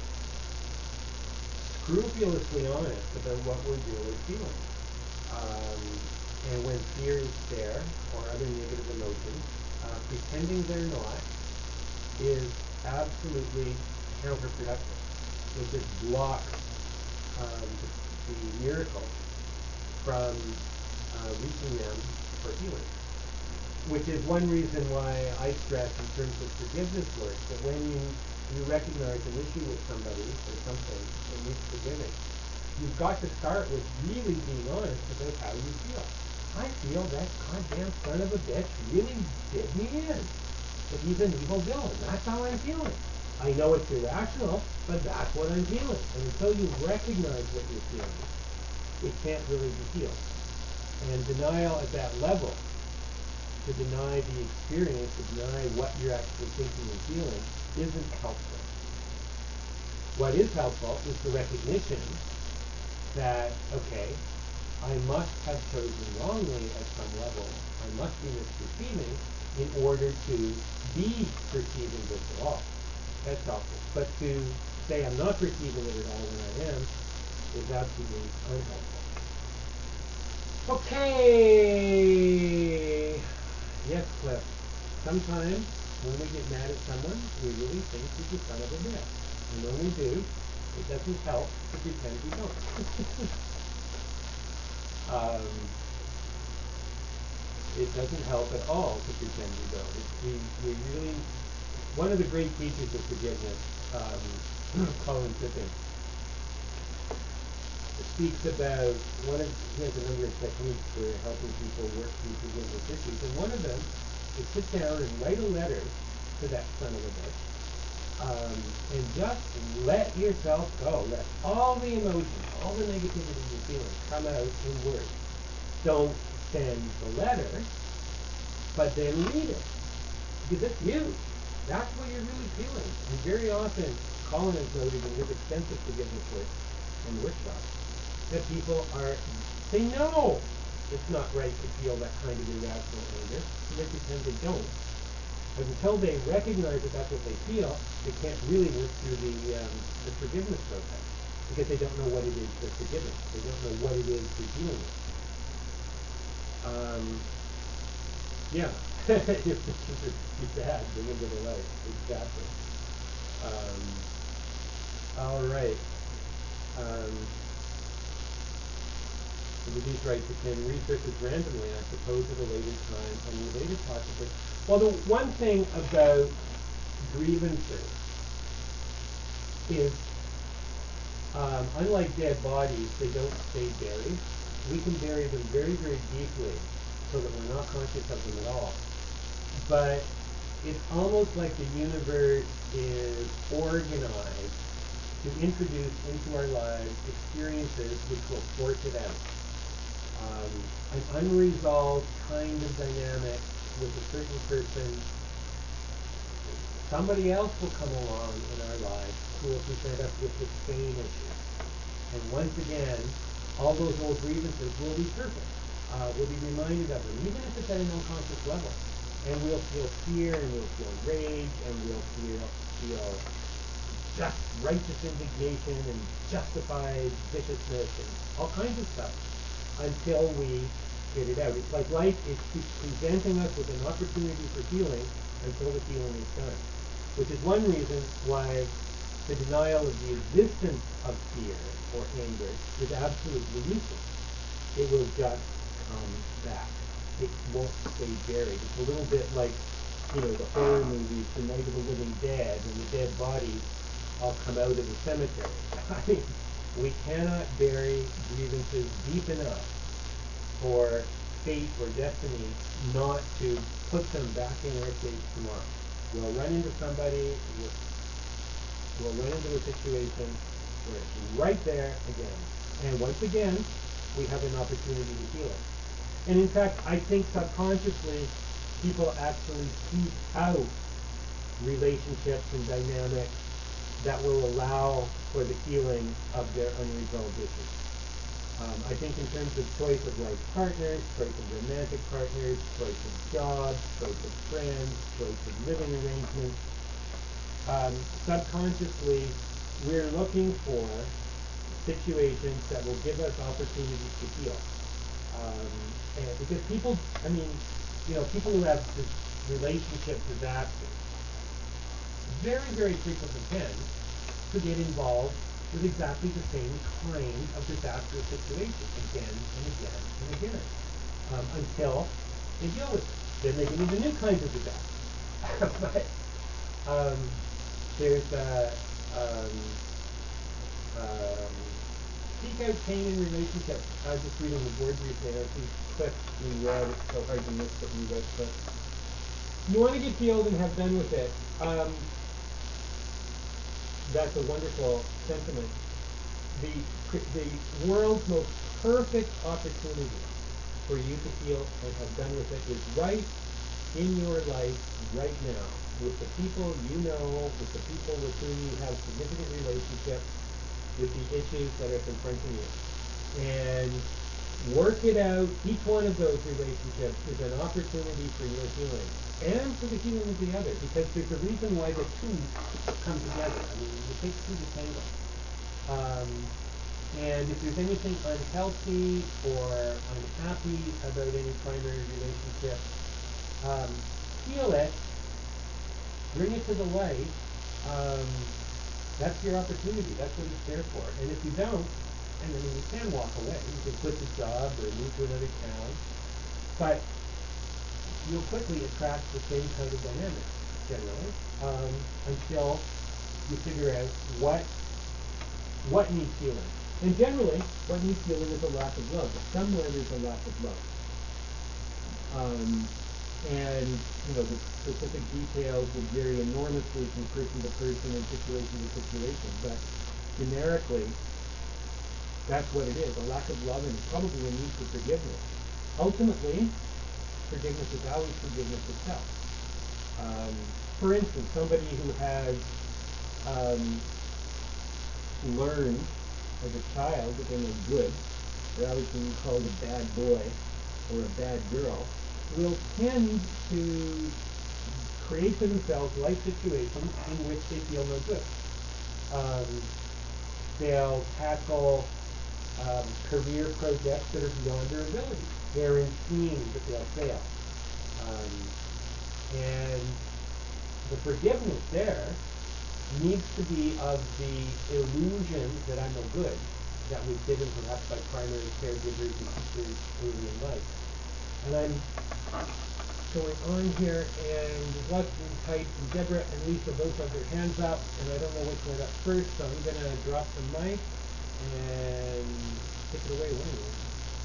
scrupulously honest about what we're really feeling. Um, and when fear is there, or other negative emotions, uh, pretending they're not is absolutely counterproductive. It just blocks um, the, the miracle from uh, reaching them for healing. Which is one reason why I stress in terms of forgiveness work that when you, you recognize an issue with somebody or something that needs forgiving, you've got to start with really being honest about how you feel. I feel that goddamn son of a bitch really did me in. That he's an evil villain. That's how I'm feeling. I know it's irrational, but that's what I'm feeling. And until you recognize what you're feeling, it can't really be healed. And denial at that level, to deny the experience, to deny what you're actually thinking and feeling, isn't helpful. What is helpful is the recognition that, okay, I must have chosen wrongly at some level. I must be misperceiving in order to be perceiving this at all. That's helpful. But to say I'm not perceiving it at all when I am is absolutely unhelpful. Okay. Yes, Cliff. Sometimes when we get mad at someone, we really think he's the son of a bitch. And when we do, it doesn't help to pretend we don't. um, it doesn't help at all to pretend we don't. It, we, we really, one of the great teachers of forgiveness, um, Colin Tipping, speaks about one of, he has a number of techniques for helping people work through forgiveness issues, and one of them is sit down and write a letter to that son of a bitch, um, and just let yourself go. Let all the emotions, all the negativity you're feeling come out in words. Don't send the letter, but then read it, because it's you. That's what you're really feeling. And very often, Colin has noted in his extensive forgiveness work, and workshops that people are, they know it's not right to feel that kind of irrational anger, and they pretend they don't. But until they recognize that that's what they feel, they can't really work through the, um, the forgiveness process, because they don't know what it is they're forgiving. They don't know what it is they're dealing with. Um, yeah, if this is too bad, bring into the light. Exactly. Um, all right. Um, the disease writes, it can resurface randomly, I suppose, at a later time, unrelated possibly. Well, the one thing about grievances is, um, unlike dead bodies, they don't stay buried. We can bury them very, very deeply so that we're not conscious of them at all. But it's almost like the universe is organized to introduce into our lives experiences which will sort it out. Um, an unresolved kind of dynamic with a certain person, somebody else will come along in our lives who will present us with the same issue. And once again, all those old grievances will be surfaced. Uh, we'll be reminded of them, even if it's at an unconscious level. And we'll feel fear, and we'll feel rage, and we'll feel feel just righteous indignation and justified viciousness and all kinds of stuff until we get it out. It's like life is keeps presenting us with an opportunity for healing until the healing is done. Which is one reason why the denial of the existence of fear or anger is absolutely useless. It will just come back. It won't stay buried. It's a little bit like, you know, the horror movies, The Night of the Living Dead, and the dead bodies all come out of the cemetery. I mean, we cannot bury grievances deep enough for fate or destiny not to put them back in their shape tomorrow. We'll run into somebody, we'll, we'll run into a situation where it's right there again. And once again, we have an opportunity to heal it. And in fact, I think subconsciously, people actually seek out relationships and dynamics that will allow for the healing of their unresolved issues. Um, I think in terms of choice of life partners, choice of romantic partners, choice of jobs, choice of friends, choice of living arrangements, um, subconsciously, we're looking for situations that will give us opportunities to heal. Um, and because people, I mean, you know, people who have this relationship disasters very, very frequently tend to get involved with exactly the same kind of disastrous situation again and again and again um, until they deal with it. Then they get into new kinds of disasters. But um, there's a um, um, seek out pain in relationships. I was just reading the board brief there. These clips we read. It's so hard to miss what we read. But you want to get healed and have done with it. Um, that's a wonderful sentiment. The the world's most perfect opportunity for you to heal and have done with it is right in your life right now, with the people you know, with the people with whom you have significant relationships, with the issues that are confronting you. And work it out. Each one of those relationships is an opportunity for your healing and for the healing of the other, because there's a reason why the two come together. I mean, it takes two to tango. Um, and if there's anything unhealthy or unhappy about any primary relationship, um, heal it, bring it to the light. Um, that's your opportunity. That's what it's there for. And if you don't, and I mean, you can walk away. You can quit the job or move to another town. But you'll quickly attract the same kind of dynamic, generally, um, until you figure out what what needs healing. And generally, what needs healing is a lack of love. But somewhere there's a lack of love. Um, and, you know, the specific details would vary enormously from person to person and situation to situation. But generically, that's what it is, a lack of love and probably a need for forgiveness. Ultimately, forgiveness is always forgiveness itself. Um, for instance, somebody who has um, learned as a child, if they're no good, or always being called a bad boy or a bad girl, will tend to create for themselves life situations in which they feel no good. Um, they'll tackle um, career projects that are beyond their ability, guaranteeing that they'll fail. Um, and the forgiveness there needs to be of the illusion that I'm no good that was given perhaps by primary caregivers and teachers early in life. And I'm going on here, and there's lots of being typed, and Deborah and Lisa both have their hands up, and I don't know which went up first, so I'm going to drop the mic and take it away, one of you.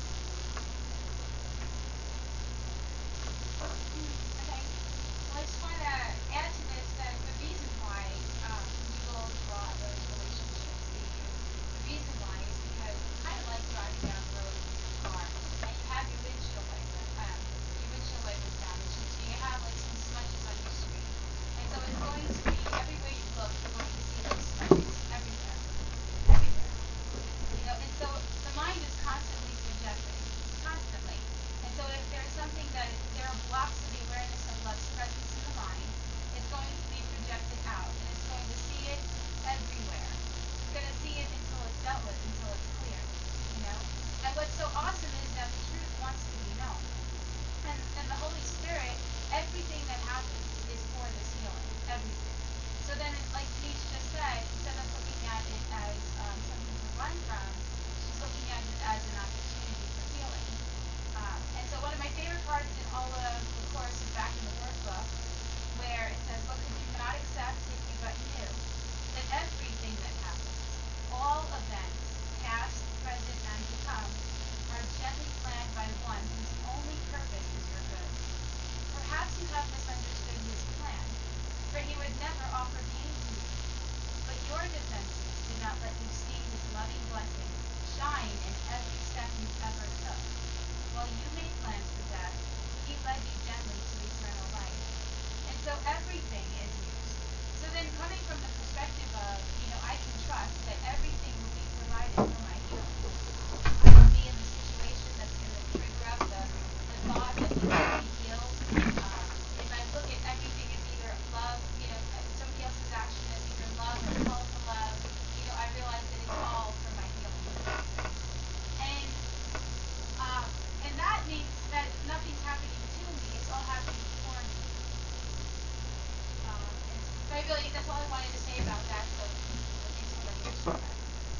Okay. Well, I just want to add to this that the reason why um, people draw those relationships to you, the reason why is because it's kind of like driving down the road in your car, and you have your windshield wiper, um, your windshield wipers damaged, and so you have like some smudges on your screen, and so it's going to be everywhere you look, you're going to see those smudges everywhere, everywhere. You know, and so the mind is constantly projecting, constantly. And so if there's something that is, there are blocks to the awareness of love's presence in the mind, it's going to be projected out, and it's going to see it everywhere. It's going to see it until it's dealt with, until it's clear, you know. And what's so awesome is that the truth wants to be known. And, and the Holy Spirit, everything that happens is for this healing, everything. So then, like Denise just said, instead of looking at it as um, something to run from, she's looking at it as an opportunity for healing. Um, and so one of my favorite parts in all of the course is back in the workbook, where it says, what could you not accept if you but knew that everything that happens, all events, past, present, and to come, are gently planned by one whose only purpose is your good. Perhaps you have misunderstood his plan, for he would never offer pain to you. But your defenses did not let you see his loving blessing shine in every step you ever took. While you made plans for death, he led you gently to eternal life. And so everything is used. So then coming from the perspective of, you know, I can trust that everything will be provided for my healing. I will be in the situation that's going to trigger up the, the thought that needs to be healed. Um, if I look at everything as either love, you know, somebody else's action as either love or call to love, you know, I realize that it's all for my healing. And um, and that means that nothing's happening to me, it's all happening for me. Um, and so I really, that's all I wanted to say about that, so thanks for letting me share that.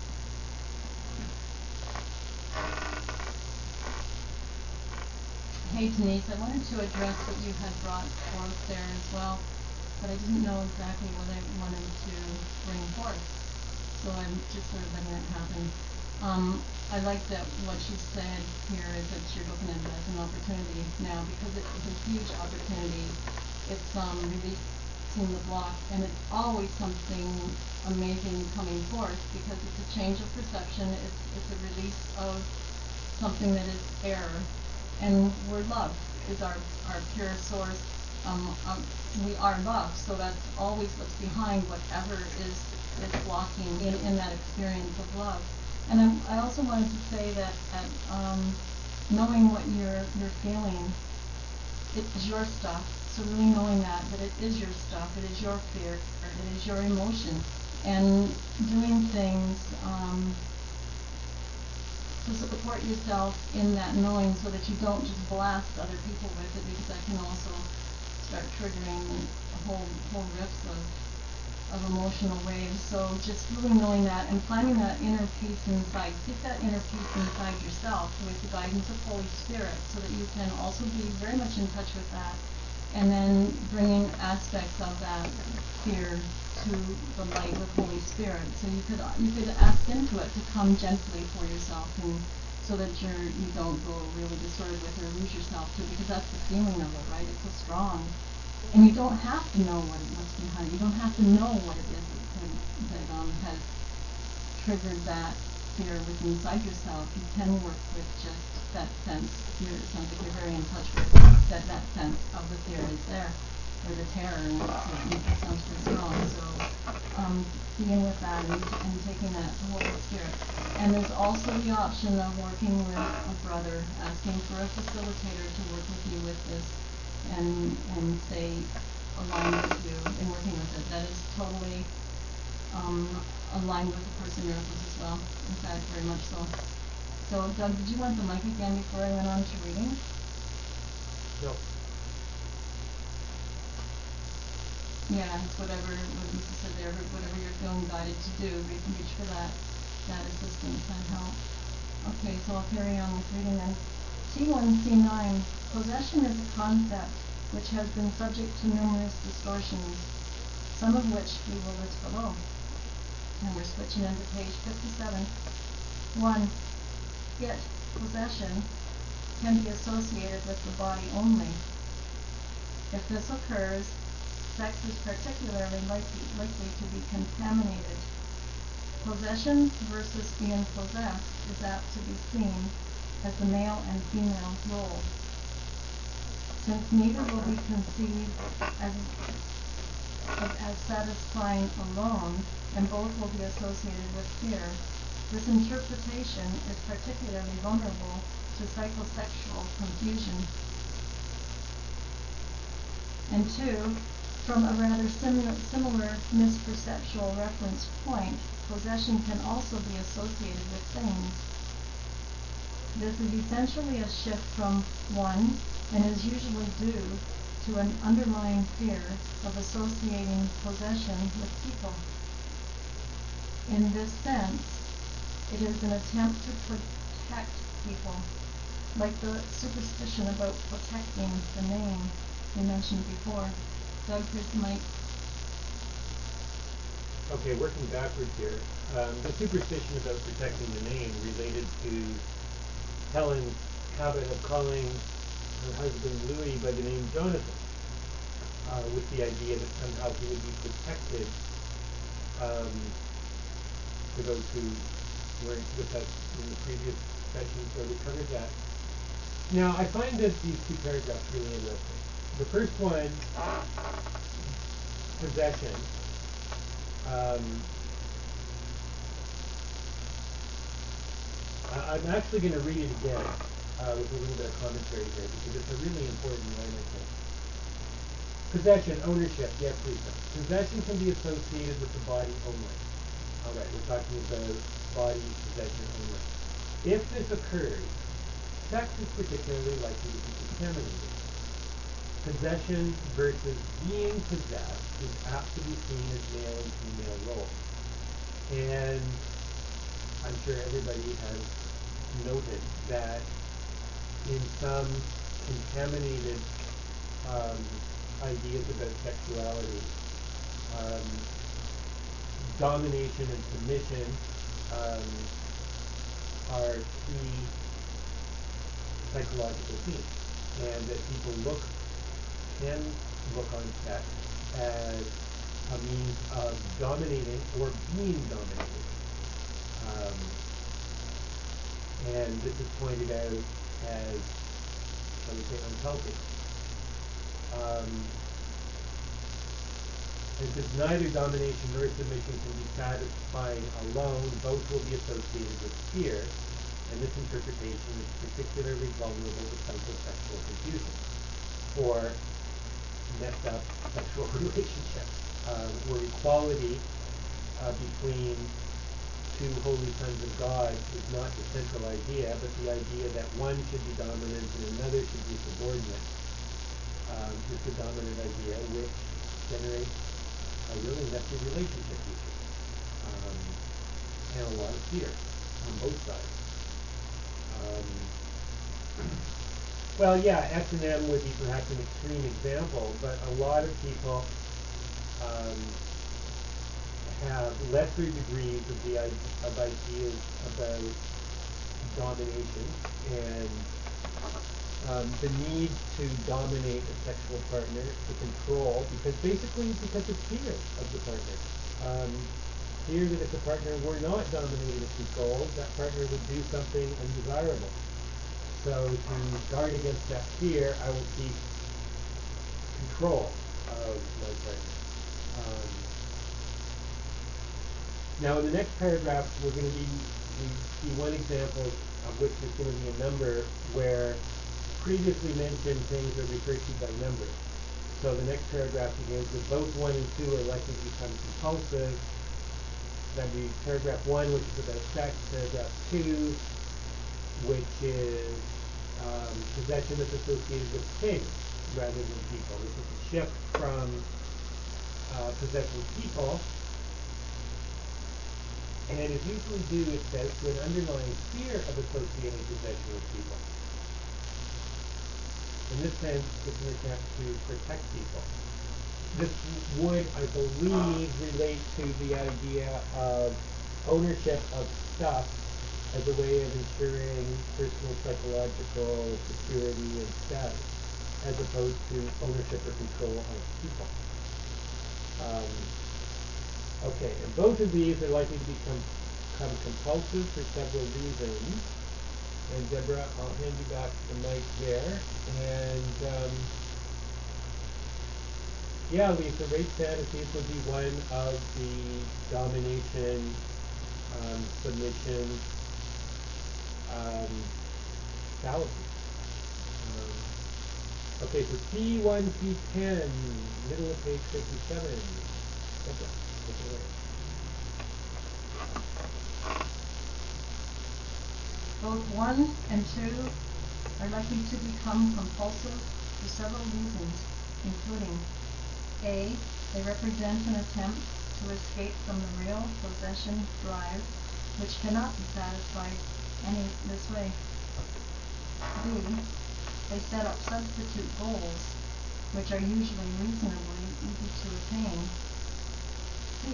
Hey Denise, I wanted to address what you had brought forth there as well, but I didn't know exactly what I wanted to bring forth, so I'm just sort of letting that happen. Um, I like that what you said here is that you're looking at it as an opportunity now, because it is a huge opportunity. It's um, releasing the block, and it's always something amazing coming forth, because it's a change of perception, it's, it's a release of something that is error. And we're love is our, our pure source. Um, um, we are love, so that's always what's behind whatever is is blocking in, in that experience of love. And I, I also wanted to say that, that um, knowing what you're you're feeling, it is your stuff. So really knowing that that it is your stuff, it is your fear, it is your emotion, and doing things. Um, to support yourself in that knowing, so that you don't just blast other people with it, because that can also start triggering whole whole rifts of of emotional waves. So just really knowing that and finding that inner peace inside. Seek that inner peace inside yourself with the guidance of Holy Spirit, so that you can also be very much in touch with that, and then bringing aspects of that fear to the light with Holy Spirit. So you could you could ask into it to come gently for yourself, and so that you're you don't go really disordered with or lose yourself too, because that's the feeling of it, right? It's so strong, and you don't have to know what what's behind it. You don't have to know what it is that, that um, has triggered that fear within inside yourself. You can work with just that sense. You're, it sounds like you're very in touch with that that sense of the fear is there. or the terror, and it's, it sounds pretty strong. So um, being with that and, and taking that to Holy Spirit. And there's also the option of working with a brother, asking for a facilitator to work with you with this and and stay aligned with you in working with it. That is totally um, aligned with the Course in Miracles as well. In fact, very much so. So, Doug, did you want the mic again before I went on to reading? No. Yeah, it's whatever, what Lisa said there, whatever you're feeling guided to do, reach, reach for that, that assistance and help. Okay, so I'll carry on with reading then. T one C nine, possession is a concept which has been subject to numerous distortions, some of which we will list below. And we're switching into page fifty-seven. One, yet possession can be associated with the body only. If this occurs, sex is particularly likely, likely to be contaminated. Possession versus being possessed is apt to be seen as the male and female role. Since neither will be conceived as, as satisfying alone, and both will be associated with fear, this interpretation is particularly vulnerable to psychosexual confusion. And two, from a rather similar, similar misperceptual reference point, possession can also be associated with things. This is essentially a shift from one, and is usually due to an underlying fear of associating possession with people. In this sense, it is an attempt to protect people, like the superstition about protecting the name we mentioned before. Doug, here's the mic. Okay, working backwards here. Um, the superstition about protecting the name related to Helen's habit of calling her husband Louis by the name Jonathan, uh, with the idea that somehow he would be protected. Um, for those who weren't with us in the previous sessions where we covered that. Now, I find that these two paragraphs really interesting. The first one, possession, um, I, I'm actually going to read it again uh, with a little bit of commentary here because it's a really important line, I think. Possession, ownership, yes, Lisa. Possession can be associated with the body only. All right, we're talking about body possession only. If this occurs, sex is particularly likely to be contaminated. Possession versus being possessed is apt to be seen as male and female roles. And I'm sure everybody has noted that in some contaminated um, ideas about sexuality, um, domination and submission um, are key psychological themes, and that people look can look on sex as a means of dominating or being dominated. Um, and this is pointed out as, shall we say, unhealthy. Um, and since neither domination nor submission can be satisfied alone, both will be associated with fear, and this interpretation is particularly vulnerable to psychosexual confusion, or messed up sexual relationships, uh, where equality uh, between two holy sons of God is not the central idea, but the idea that one should be dominant and another should be subordinate um, is the dominant idea, which generates a really messy relationship usually, um, and a lot of fear on both sides. Um, Well, yeah, S and M would be perhaps an extreme example, but a lot of people um, have lesser degrees of the of ideas about domination and um, the need to dominate a sexual partner, to control, because basically because it's fear of the partner. Um, fear that if the partner were not dominated and controlled, that partner would do something undesirable. So to guard against that fear, I will seek control. of my partner. Um, now in the next paragraph, we're going to be, we see one example of which there's going to be a number where previously mentioned things are referred to by number. So the next paragraph begins with both one and two are likely to become compulsive. That'd be paragraph one, which is about sex. Paragraph two, which is um, possession that's associated with things rather than people. This is a shift from uh, possessing people. And it's usually due, it says, to an underlying fear of associating possession with people. In this sense, it's an attempt to protect people. This would, I believe, relate to the idea of ownership of stuff as a way of ensuring personal psychological security and status, as opposed to ownership or control of people. Um, okay, and both of these are likely to become, become compulsive for several reasons. And Deborah, I'll hand you back the mic there. And um, yeah, Lisa, rape fantasies would be one of the domination, um, submission, um, fallacies. Um, okay, so C one, C ten, middle of page fifty-seven. Deborah, take it away. Both one and two are likely to become compulsive for several reasons, including A. They represent an attempt to escape from the real possession drive, which cannot be satisfied any this way. B. They set up substitute goals, which are usually reasonably easy to attain. C.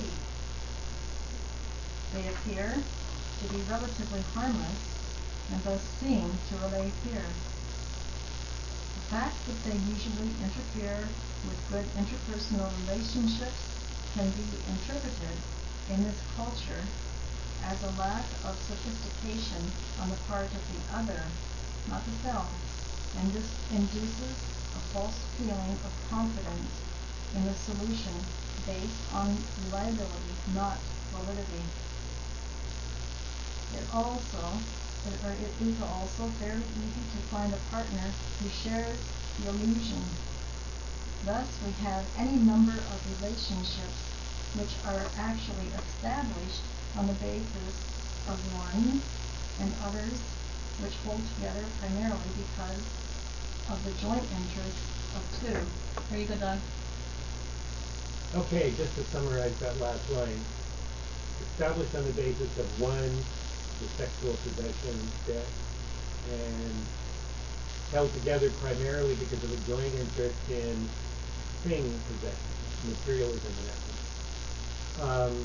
They appear to be relatively harmless and thus seem to relay fear. The fact that they usually interfere with good interpersonal relationships can be interpreted in this culture as a lack of sophistication on the part of the other, not the self, and this induces a false feeling of confidence in the solution based on reliability, not validity. It also or it is also fairly easy to find a partner who shares the illusion. Thus, we have any number of relationships which are actually established on the basis of one, and others which hold together primarily because of the joint interests of two. Here you go, Doug. Okay, just to summarize that last line. Established on the basis of one, the sexual possession bit, and held together primarily because of a joint interest in thing possession, materialism in essence. Um,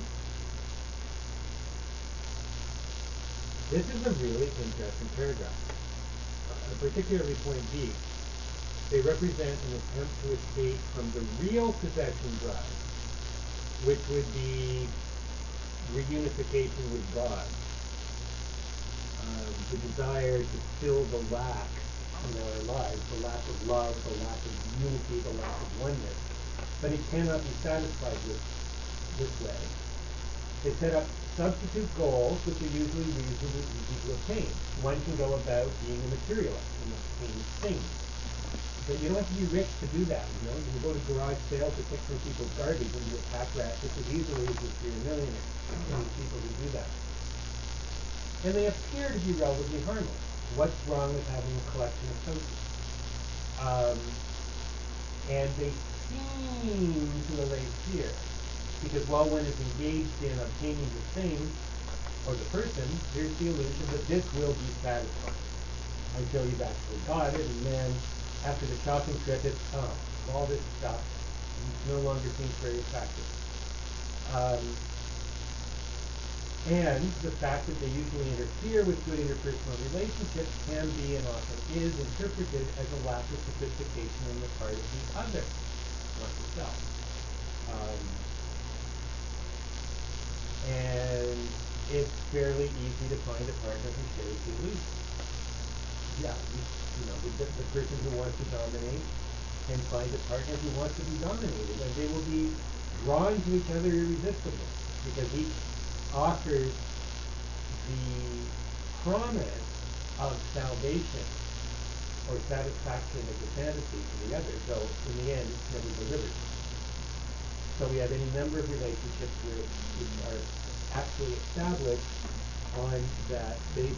this is a really interesting paragraph, uh, particularly point B. They represent an attempt to escape from the real possession drive, which would be reunification with God. Uh, the desire to fill the lack in our lives, the lack of love, the lack of unity, the lack of oneness. But it cannot be satisfied with this way. They set up substitute goals, which are usually reasonably easy to obtain. One can go about being a materialist and obtain things. But you don't have to be rich to do that. You know, you can go to garage sales to pick from people's garbage and be a pack rat just as easily as if you're a millionaire. Many people who do that. And they appear to be relatively harmless. What's wrong with having a collection of toasters? Um, and they seem to allay fear, because while one is engaged in obtaining the thing or the person, there's the illusion that this will be satisfying until you've actually got it, and then after the shopping trip, it's oh, all this stuff no longer seems very attractive. Um, And the fact that they usually interfere with good interpersonal relationships can be and often is interpreted as a lack of sophistication on the part of the other, not the self. Um, and it's fairly easy to find a partner who shares the illusion. Yeah, you, you know, the, the person who wants to dominate can find a partner who wants to be dominated, and they will be drawn to each other irresistibly, because each offers the promise of salvation or satisfaction of the fantasy to the other, though in the end it's never delivered. So we have any number of relationships which, which are actually established on that basis.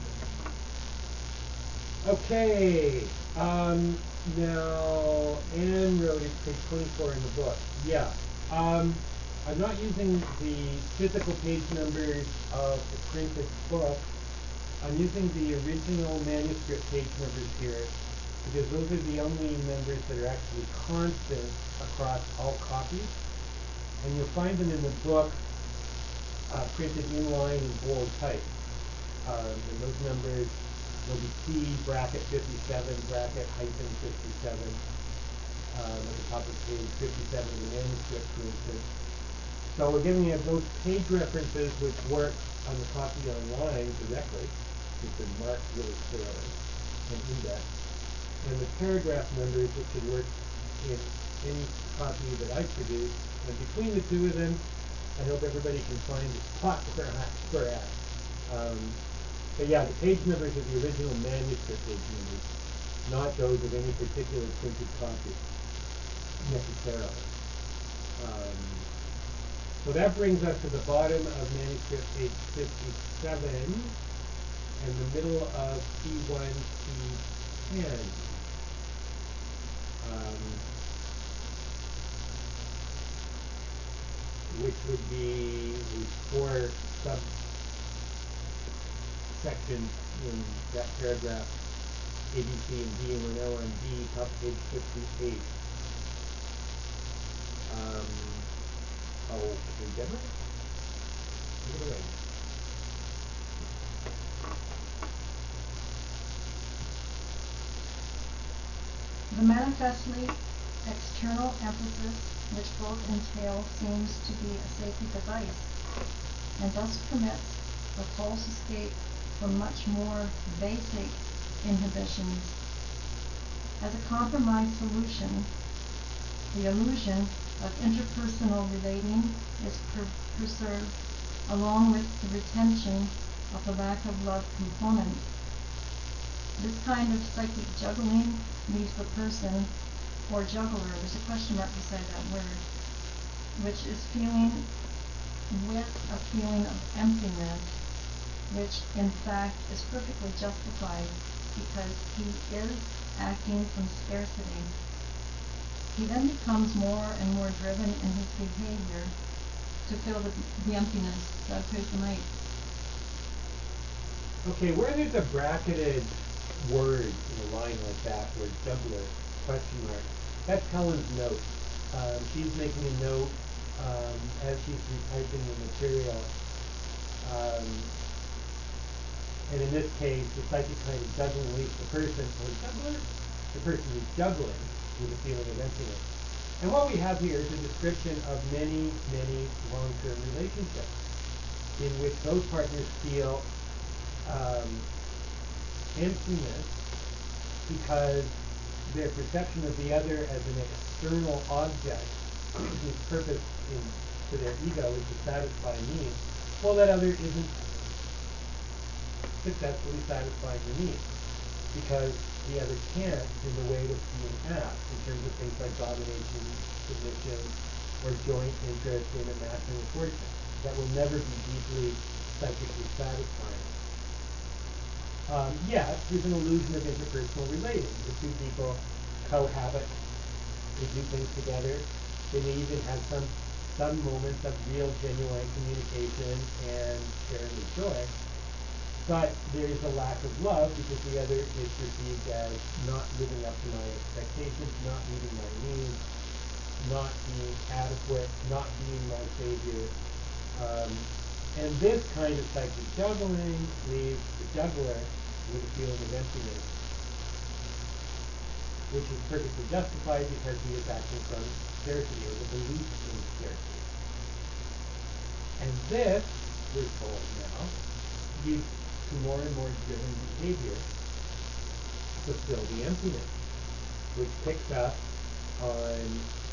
Okay, um, now Anne wrote it, page twenty-four in the book. Yeah, um, I'm not using the physical page numbers of the printed book. I'm using the original manuscript page numbers here, because those are the only numbers that are actually constant across all copies. And you'll find them in the book uh, printed in line in bold type. Um, and those numbers will be C bracket fifty-seven bracket hyphen fifty-seven um, at the top of page fifty-seven of the manuscript, for instance. So we're giving you those page references which work on the copy online directly, which are marked really clearly and indexed, and the paragraph numbers which should work in any copy that I produce. And between the two of them, I hope everybody can find the spot where I, where at. Um, but yeah, the page numbers are the original manuscript page numbers, not those of any particular printed copy, necessarily. Um, so that brings us to the bottom of manuscript page fifty-seven and the middle of C one, C ten. Um, which would be the four subsections in that paragraph, A, B, C, and D, and we're now on D, top of page fifty-eight. Um, oh, okay, Deborah? Take it away. The manifestly external emphasis which both entail seems to be a safety device, and thus permits a false escape from much more basic inhibitions. As a compromise solution, the illusion of interpersonal relating is per preserved along with the retention of the lack of love component. This kind of psychic juggling leaves the person or juggler, there's a question mark beside that word, which is feeling with a feeling of emptiness, which in fact is perfectly justified because he is acting from scarcity. He then becomes more and more driven in his behavior to fill the, the emptiness. God praise the might. Okay, where there's a bracketed word in a line like that, word juggler, question mark, that's Helen's note. Um, she's making a note um, as she's retyping the material. Um, and in this case, the psychic kind of juggling leaves the person, or juggler, the person who's juggling with a feeling of emptiness. And what we have here is a description of many, many long-term relationships in which those partners feel um, emptiness because their perception of the other as an external object whose purpose in, to their ego is to satisfy needs, well, that other isn't successfully satisfying the needs because the other can't in the way that's being asked in terms of things like domination, submission, or joint interest in amassing a fortune. That will never be deeply psychically satisfying. Um, yes, there's an illusion of interpersonal relating. The two people cohabit. They do things together. They may even have some some moments of real, genuine communication and sharing of joy. But there is a lack of love because the other is perceived as not living up to my expectations, not meeting my needs, not being adequate, not being my savior. Um, and this kind of psychic juggling leaves the juggler with a feeling of emptiness, which is perfectly justified because he is acting from scarcity or the belief in scarcity. And this, we're told now, leads to more and more driven behavior to fill the emptiness, which picks up on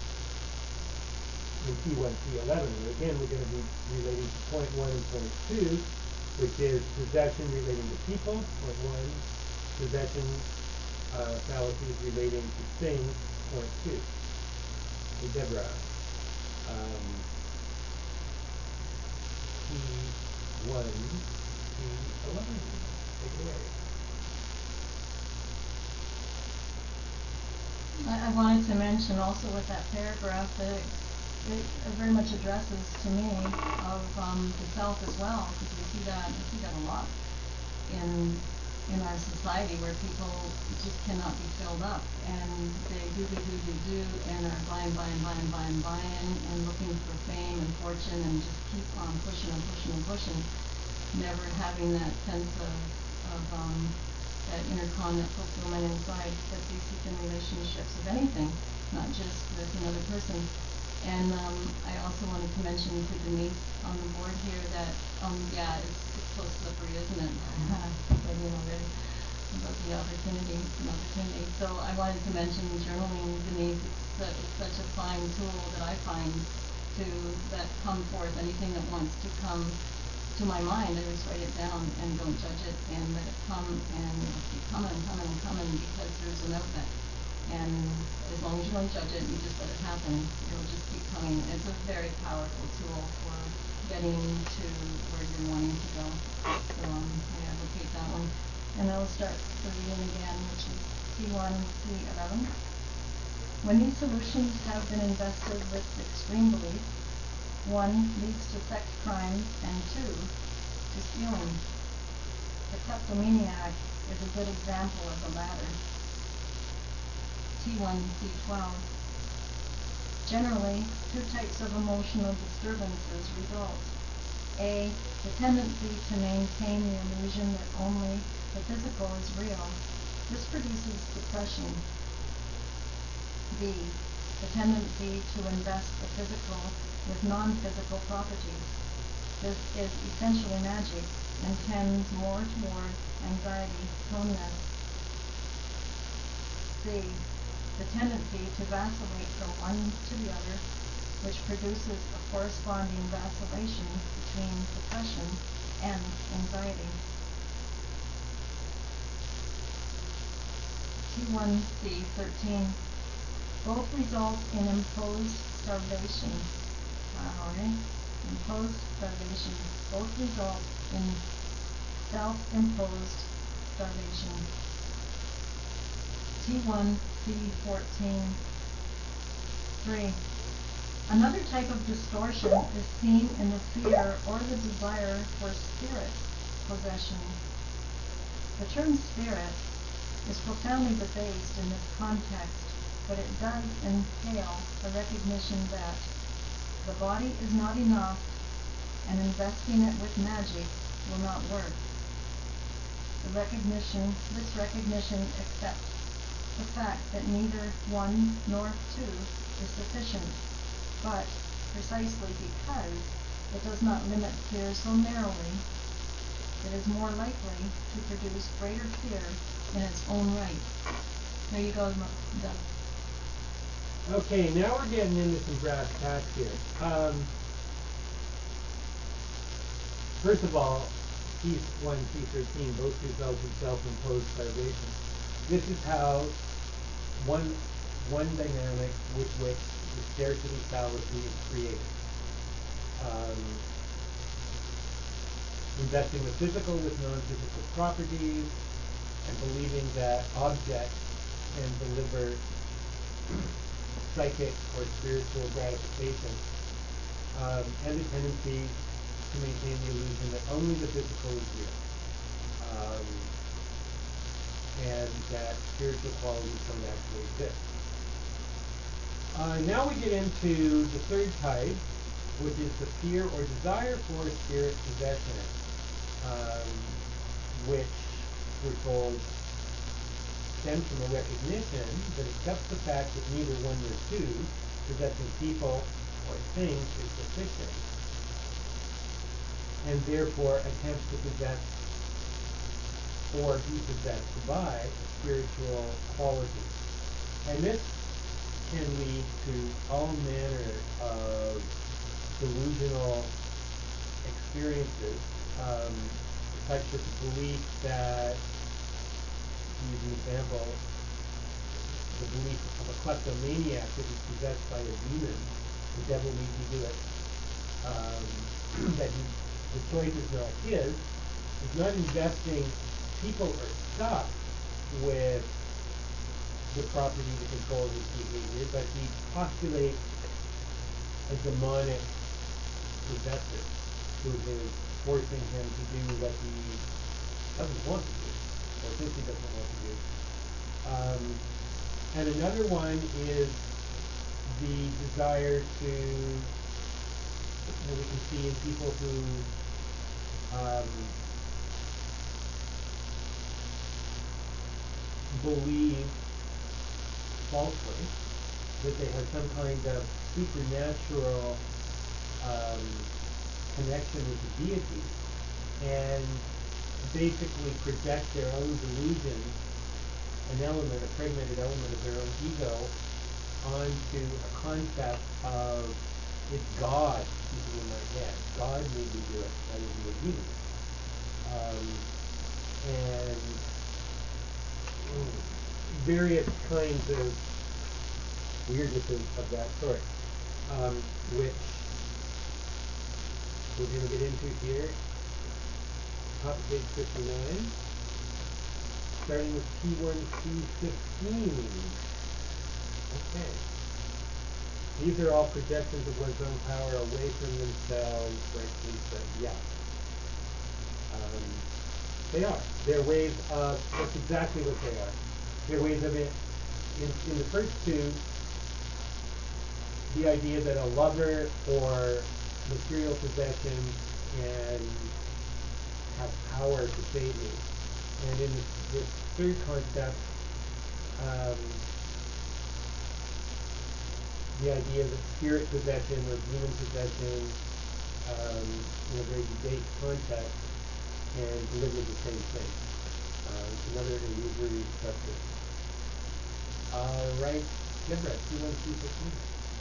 in T one, T eleven. And again, we're going to be relating to point one and point two, which is possession relating to people, point one, possession uh, fallacies relating to things, point two. Hey, Deborah. Um, T one, T eleven. Take it away. I, I wanted to mention also with that paragraph that it, it very much addresses to me of um, the self as well, because we see that I see that a lot in in our society where people just cannot be filled up, and they do do do do do and are buying buying buying buying buying and looking for fame and fortune and just keep on pushing and pushing and pushing, never having that sense of of um, that inner calm, that fulfillment inside that they seek in relationships of anything, not just with another person. And um, I also wanted to mention to Denise on the board here that, um, yeah, it's, it's so slippery, isn't it? But, you know, there's about the opportunity, an opportunity. So I wanted to mention journaling, Denise. It's, uh, it's such a fine tool that I find to that come forth. Anything that wants to come to my mind, I just write it down and don't judge it and let it come, and it'll keep coming and coming and coming because there's an outlet. And as long as you don't judge it, you just let it happen, it'll just keep coming. It's a very powerful tool for getting to where you're wanting to go. So um, I advocate that one. And I'll start the reading again, which is T one, T eleven. When these solutions have been invested with extreme belief, one leads to sex crimes and two, to stealing. The kleptomaniac is a good example of the latter. T one, T twelve. Generally, two types of emotional disturbances result. A. The tendency to maintain the illusion that only the physical is real. This produces depression. B. The tendency to invest the physical with non-physical properties. This is essentially magic and tends more toward anxiety proneness. C. The tendency to vacillate from one to the other, which produces a corresponding vacillation between depression and anxiety. T one C thirteen. Both result in imposed starvation. Uh, okay? Imposed starvation. Both result in self-imposed starvation. T one C fourteen. three. Another type of distortion is seen in the fear or the desire for spirit possession. The term spirit is profoundly debased in this context, but it does entail a recognition that the body is not enough and investing it with magic will not work. The recognition, this recognition accepts the fact that neither one nor two is sufficient, but precisely because it does not limit fear so narrowly, it is more likely to produce greater fear in its own right. There you go, Doug. Okay, now we're getting into some brass tacks here. Um, first of all, T one, T thirteen, both result in self-imposed starvation. This is how one one dynamic with which the scarcity fallacy is created. Um, investing the physical with non-physical properties and believing that objects can deliver psychic or spiritual gratification, um, and the tendency to maintain the illusion that only the physical is real, um, and that spiritual qualities don't actually exist. Uh, now we get into the third type, which is the fear or desire for spirit possession, um, which we're told stems from a recognition that accepts the fact that neither one nor two, possessing people or things, is sufficient, and therefore attempts to possess or be possessed by a spiritual quality. And this can lead to all manner of delusional experiences, um, such as the belief that, to use an example, the belief of a kleptomaniac that is possessed by a demon, the devil made me do it, um, that he, the choice is not his, he's not investing people or stuff with the property to control his behavior, but he postulates a demonic possessor who is forcing him to do what he doesn't want to do, or thinks he doesn't want to do. Um, and another one is the desire to, that we can see in people who um, believe falsely that they have some kind of supernatural um, connection with the deity, and basically project their own delusion, an element, a fragmented element of their own ego, onto a concept of it's God speaking in my head. God made me do it rather than the demon. Um, and various kinds of weirdnesses of that sort, um, which we're going to get into here. Top of page fifty-nine, starting with P one two fifteen. Okay. These are all projections of one's own power away from themselves, like Lisa. Yeah. Um, they are. They're ways of, that's exactly what they are. They're ways of it. In, in the first two, the idea that a lover or material possession can have power to save me. And in this third concept, um, the idea that spirit possession or demon possession, um, in a very debased context, can deliver the same thing. Uh, it's another illusory substance. All right, Deborah, P one two fifteen.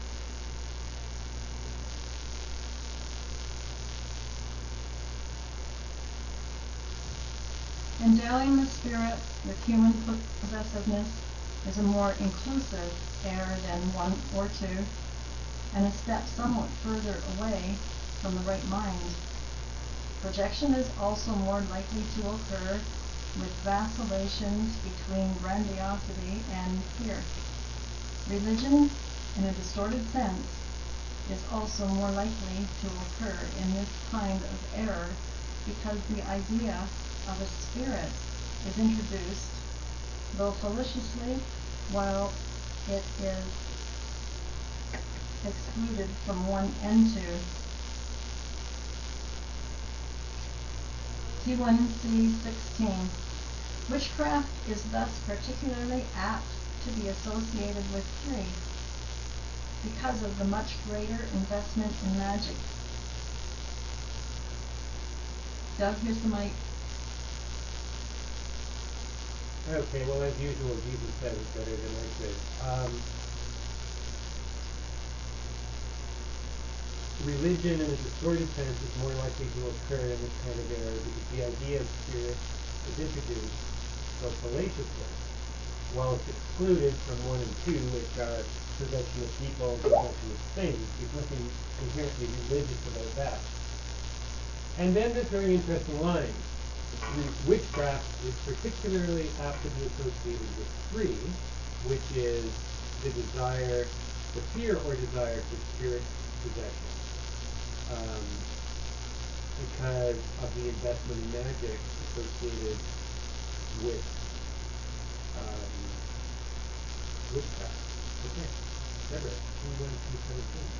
Endowing the spirit with human possessiveness is a more inclusive error than one or two, and a step somewhat further away from the right mind. Projection is also more likely to occur with vacillations between grandiosity and fear. Religion, in a distorted sense, is also more likely to occur in this kind of error because the idea of a spirit is introduced, though fallaciously, while it is excluded from one and two. T one C sixteen. Witchcraft is thus particularly apt to be associated with three because of the much greater investment in magic. Doug, here's the mic. Okay, well, as usual, Jesus said it better than I could. Um, religion in a distorted sense is more likely to occur in this kind of error because the idea of spirit is introduced so fallaciously, while it's excluded from one and two, which are possession of people, possession of things. There's nothing inherently religious about that. And then this very interesting line. Witchcraft is particularly apt to be associated with three, which is the desire, the fear or desire for spirit possession. Um, because of the investment in magic associated with um, witchcraft. Okay, Deborah, P one two seventeen.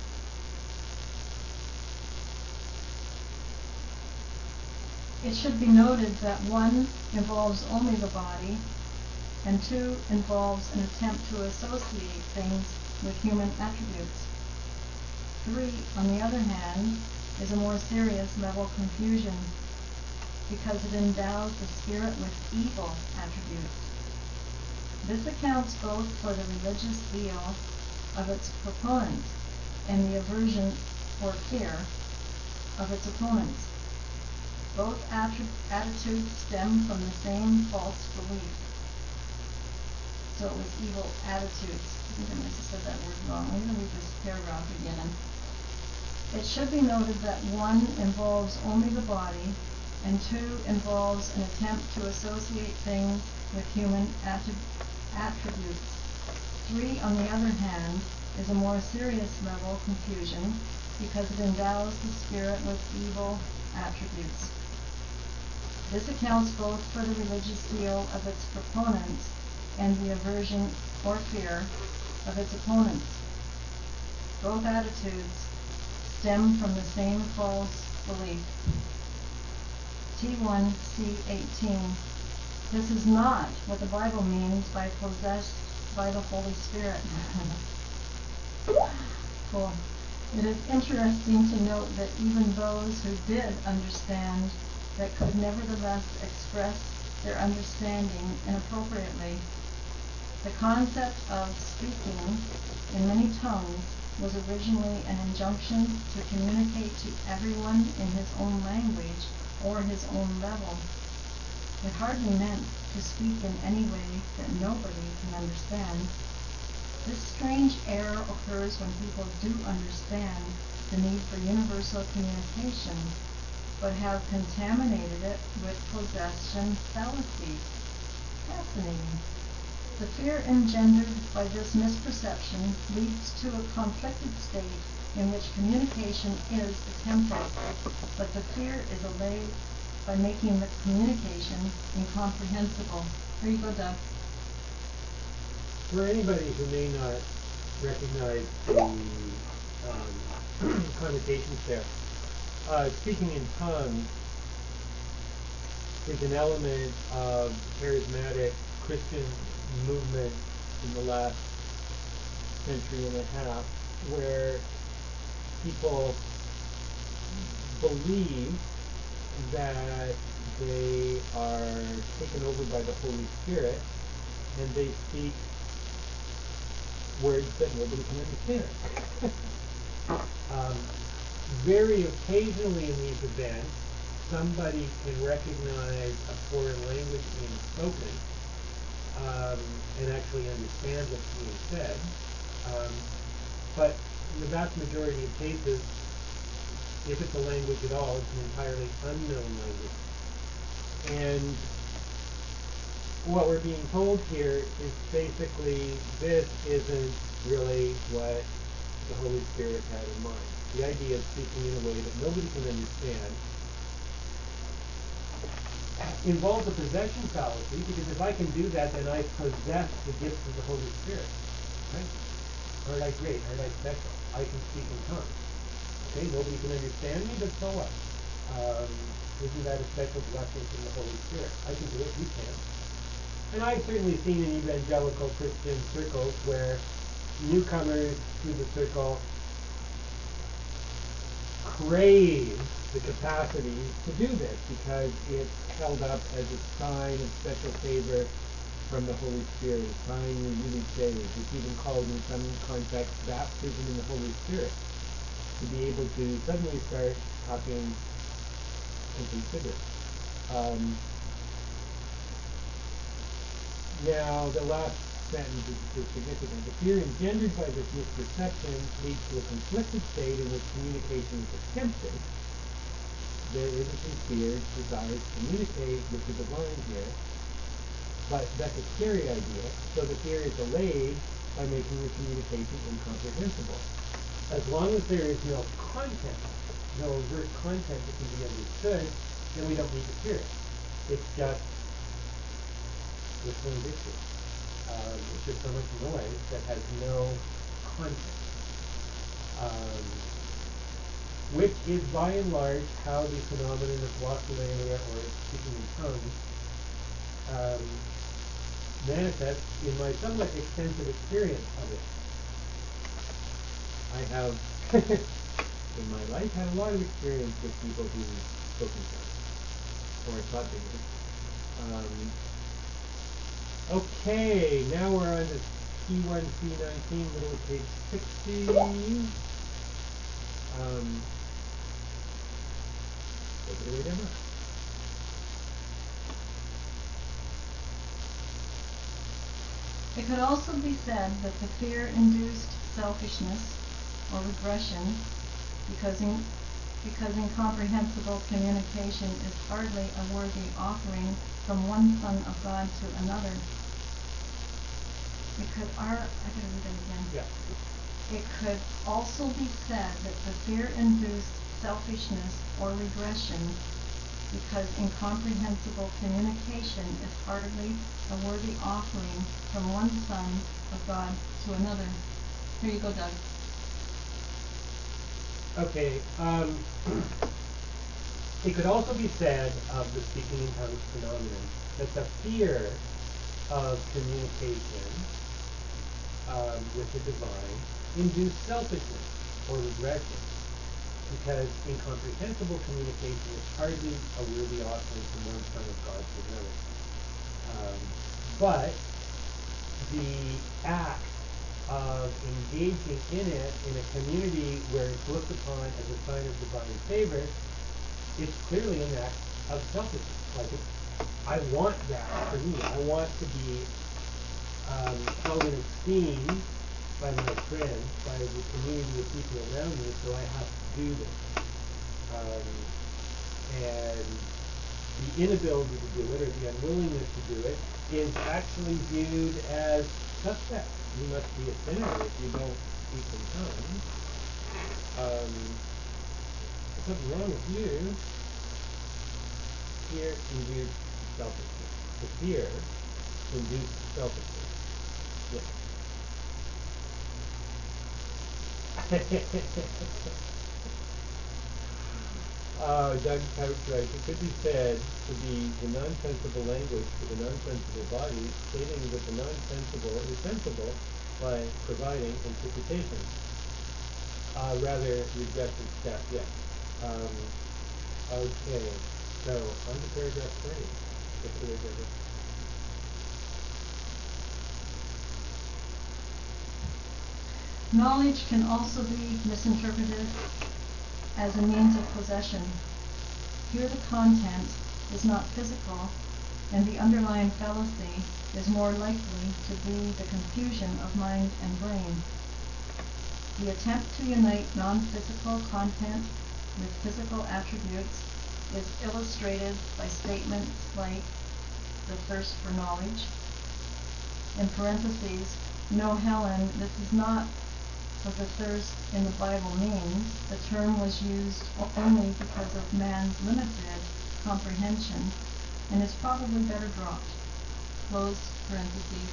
It should be noted that one involves only the body, and two involves an attempt to associate things with human attributes. Three, on the other hand, is a more serious level confusion because it endows the spirit with evil attributes. This accounts both for the religious zeal of its proponents and the aversion or fear of its opponents. Both attri- attitudes stem from the same false belief. So it was evil attitudes. I think I must have said that word wrong. I'm going to read this paragraph again. It should be noted that one involves only the body, and two involves an attempt to associate things with human atti- attributes. Three, on the other hand, is a more serious level confusion because it endows the spirit with evil attributes. This accounts both for the religious zeal of its proponents and the aversion or fear of its opponents. Both attitudes stem from the same false belief. T one C eighteen. This is not what the Bible means by possessed by the Holy Spirit. Cool. It is interesting to note that even those who did understand that could nevertheless express their understanding inappropriately. The concept of speaking in many tongues was originally an injunction to communicate to everyone in his own language or his own level. It hardly meant to speak in any way that nobody can understand. This strange error occurs when people do understand the need for universal communication, but have contaminated it with possession fallacy. Fascinating. The fear engendered by this misperception leads to a conflicted state in which communication is attempted, but the fear is allayed by making the communication incomprehensible. Here you go, Doug. For anybody who may not recognize the um, connotations there, uh, speaking in tongues is an element of charismatic Christian movement in the last century and a half, where people believe that they are taken over by the Holy Spirit and they speak words that nobody can understand. um, very occasionally in these events, somebody can recognize a foreign language being spoken um, and actually understand what's being said. Um, but in the vast majority of cases, if it's a language at all, it's an entirely unknown language. And what we're being told here is basically this isn't really what the Holy Spirit had in mind. The idea of speaking in a way that nobody can understand involves a possession fallacy, because if I can do that, then I possess the gifts of the Holy Spirit. Right? Aren't I great? Aren't I special? I can speak in tongues. Okay, nobody can understand me, but so what? Um, isn't that a special blessing from the Holy Spirit? I can do it, you can. And I've certainly seen in evangelical Christian circles where newcomers to the circle crave the capacity to do this because it's held up as a sign of special favor from the Holy Spirit, a sign you're really saved. It's even called in some contexts baptism in the Holy Spirit, to be able to suddenly start talking something figure. Um, Now, the last sentence is, is significant. The fear engendered by this misperception leads to a conflicted state in which communication is attempted. There is a sincere desire to communicate with the divine here, but that's a scary idea, so the fear is allayed by making the communication incomprehensible. As long as there is no content, no overt content that can be understood, then we don't need to fear it. It's just wishful dictum. Um, it's just so much noise that has no content. Um, which is by and large how the phenomenon of glossolalia, or speaking in tongues, um, manifests in my somewhat extensive experience of it. I have, in my life, had a lot of experience with people who spoke in tongues, or I thought they did. Um, Okay, now we're on to T one C nineteen, middle of page sixty. Um, take it away, Deborah. It could also be said that the fear-induced selfishness or regression, because, in, because incomprehensible communication is hardly a worthy offering from one Son of God to another. It could, our, I gotta read that again. Yeah. It could also be said that the fear-induced selfishness or regression, because incomprehensible communication is hardly a worthy offering from one Son of God to another. Here you go, Doug. Okay, um, it could also be said of the speaking in tongues phenomenon that the fear of communication um, with the divine induced selfishness or regression, because incomprehensible communication is hardly a worthy offering from one Son of God to another. Um, but the act of engaging in it in a community where it's looked upon as a sign of divine favor, it's clearly an act of selfishness. Like, it's, I want that for me. I want to be um, held in esteem by my friends, by the community of people around me, so I have to do this. Um, and the inability to do it, or the unwillingness to do it, is actually viewed as suspect. You must be a sinner if you don't speak in tongues. Um, there's something wrong with you. Fear induced selfishness. The fear induced selfishness. Yes. Uh, Doug Couch writes, it could be said to be the nonsensible language to the nonsensible body, stating that the nonsensible is sensible by providing interpretation. Uh, rather, rejected step, yes. Um, okay, so on to paragraph twenty. Take it away, Deborah. Knowledge can also be misinterpreted as a means of possession. Here the content is not physical, and the underlying fallacy is more likely to be the confusion of mind and brain. The attempt to unite non-physical content with physical attributes is illustrated by statements like the thirst for knowledge. In parentheses, no, Helen, this is not what the thirst in the Bible means. The term was used only because of man's limited comprehension, and is probably better dropped. Close parentheses.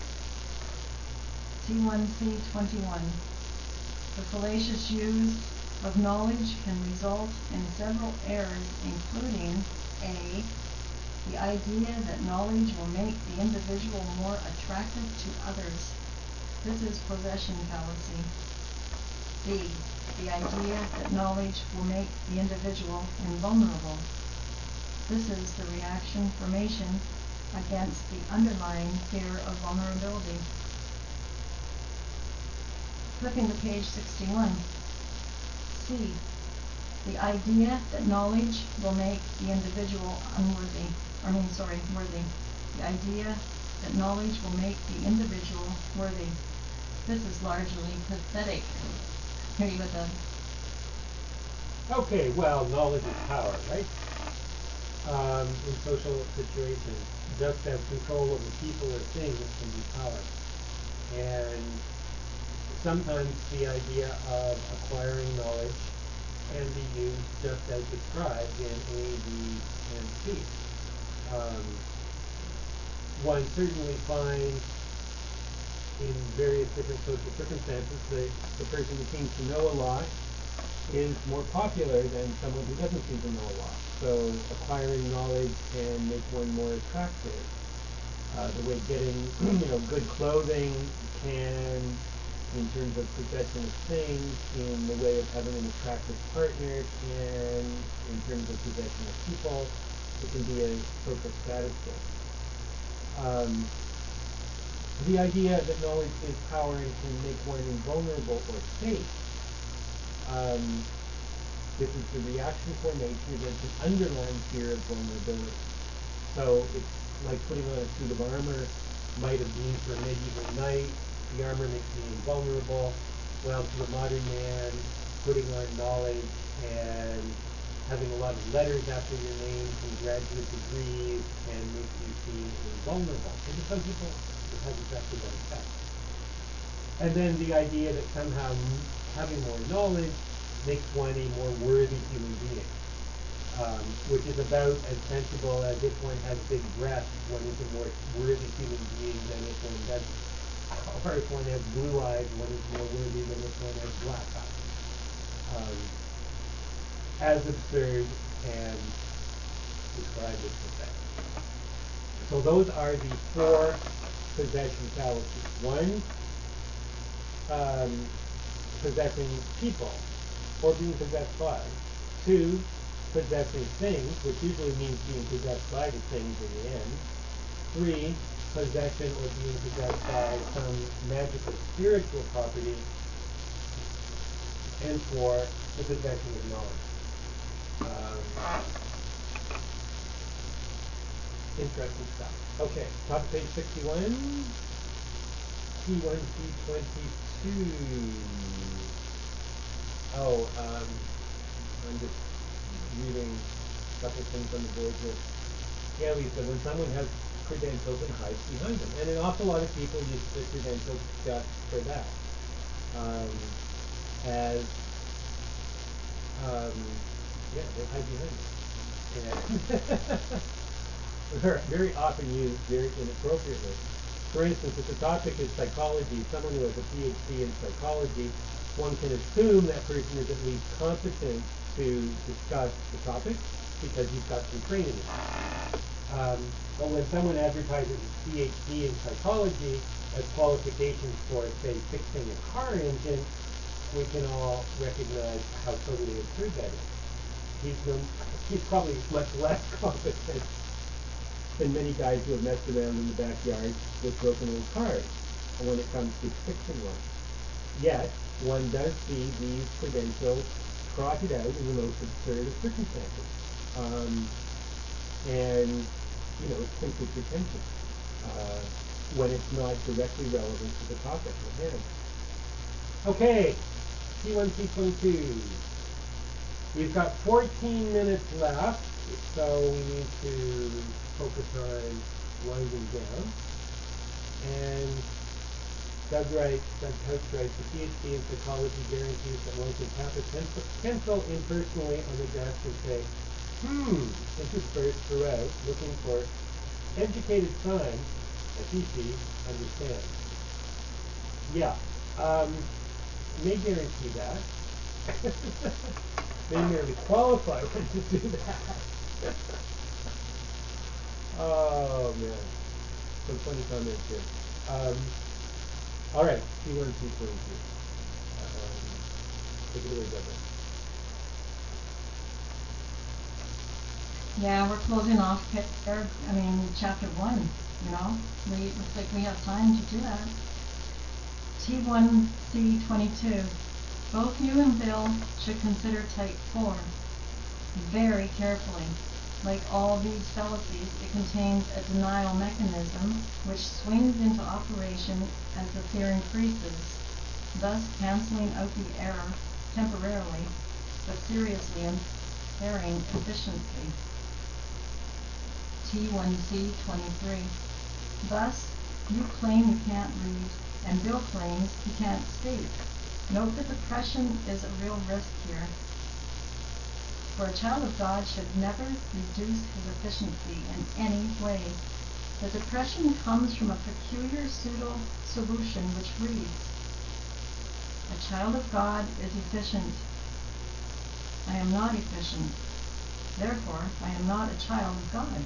T one C twenty-one. The fallacious use of knowledge can result in several errors, including A, the idea that knowledge will make the individual more attractive to others. This is possession fallacy. B, the idea that knowledge will make the individual invulnerable. This is the reaction formation against the underlying fear of vulnerability. Flipping to page sixty-one. C, the idea that knowledge will make the individual unworthy, I mean, sorry, worthy. The idea that knowledge will make the individual worthy. This is largely pathetic. Here you go, Doug. Okay, well, knowledge is power, right? Um, in social situations, just as control over people or things can be power. And sometimes the idea of acquiring knowledge can be used just as described in A, B, and C. Um, one certainly finds in various different social circumstances that the person who seems to know a lot is more popular than someone who doesn't seem to know a lot. So acquiring knowledge can make one more attractive. Uh, the way getting, you know, good clothing can, in terms of possession of things, in the way of having an attractive partner, can, in terms of possession of people, it can be a social status thing. Um, The idea that knowledge is power and can make one invulnerable or safe. Um, this is the reaction formation against an underlying fear of vulnerability. So it's like putting on a suit of armor might have been for a medieval knight. The armor makes me invulnerable. Well, to a modern man, putting on knowledge and having a lot of letters after your name, some graduate degrees, and makes you seem invulnerable. And to some people, it has exactly that effect. And then the idea that somehow having more knowledge makes one a more worthy human being, um, which is about as sensible as if one has big breasts, one is a more worthy human being than if one doesn't. Or if one has blue eyes, one is more worthy than if one has black eyes. Um, as absurd and described as pathetic. So those are the four possession fallacies. One, um, possessing people, or being possessed by. Two, possessing things, which usually means being possessed by the things in the end. Three, possession or being possessed by some magical spiritual property. And four, the possession of knowledge. Um, interesting stuff. Okay, top of page sixty-one. T one C twenty-two. Oh, um, I'm just reading a couple things on the board here. Yeah, Lisa, when someone has credentials and hides behind them. And an awful lot of people use the credentials just for that. Um, as, um, yeah, they hide behind them. And they're very often used very inappropriately. For instance, if the topic is psychology, someone who has a P H D in psychology, one can assume that person is at least competent to discuss the topic because he's got some training in it. Um, but when someone advertises a P H D in psychology as qualifications for, say, fixing a car engine, we can all recognize how totally absurd that is. He's, no, he's probably much less competent than many guys who have messed around in the backyard with broken old cars when it comes to fixing one. Yet, one does see these credentials trotted out in the most absurd of circumstances. Um, and, you know, it's simply pretension uh, when it's not directly relevant to the topic at hand. Okay, T one C twenty-two. We've got fourteen minutes left, so we need to focus on winding down. And Doug writes, Doug Couch writes, the P H D in psychology guarantees that one can tap a pencil, pencil impersonally on the desk and say, hmm, interspersed throughout, looking for educated signs that he sees, understands. Yeah, um, may guarantee that. May merely qualify one to do that. Oh, man. Some funny comments here. Um, all right, T one C twenty-two. Um, take it away, Deborah. Yeah, we're closing off, par- I mean, chapter one, you know? We, looks like we have time to do that. T one C twenty-two. Both you and Bill should consider type four very carefully. Like all these fallacies, it contains a denial mechanism which swings into operation as the fear increases, thus canceling out the error temporarily, but seriously impairing efficiency. T one C twenty-three. Thus, you claim you can't read, and Bill claims he can't speak. Note that depression is a real risk here. For a child of God should never reduce his efficiency in any way. The depression comes from a peculiar pseudo-solution which reads, a child of God is efficient. I am not efficient. Therefore, I am not a child of God.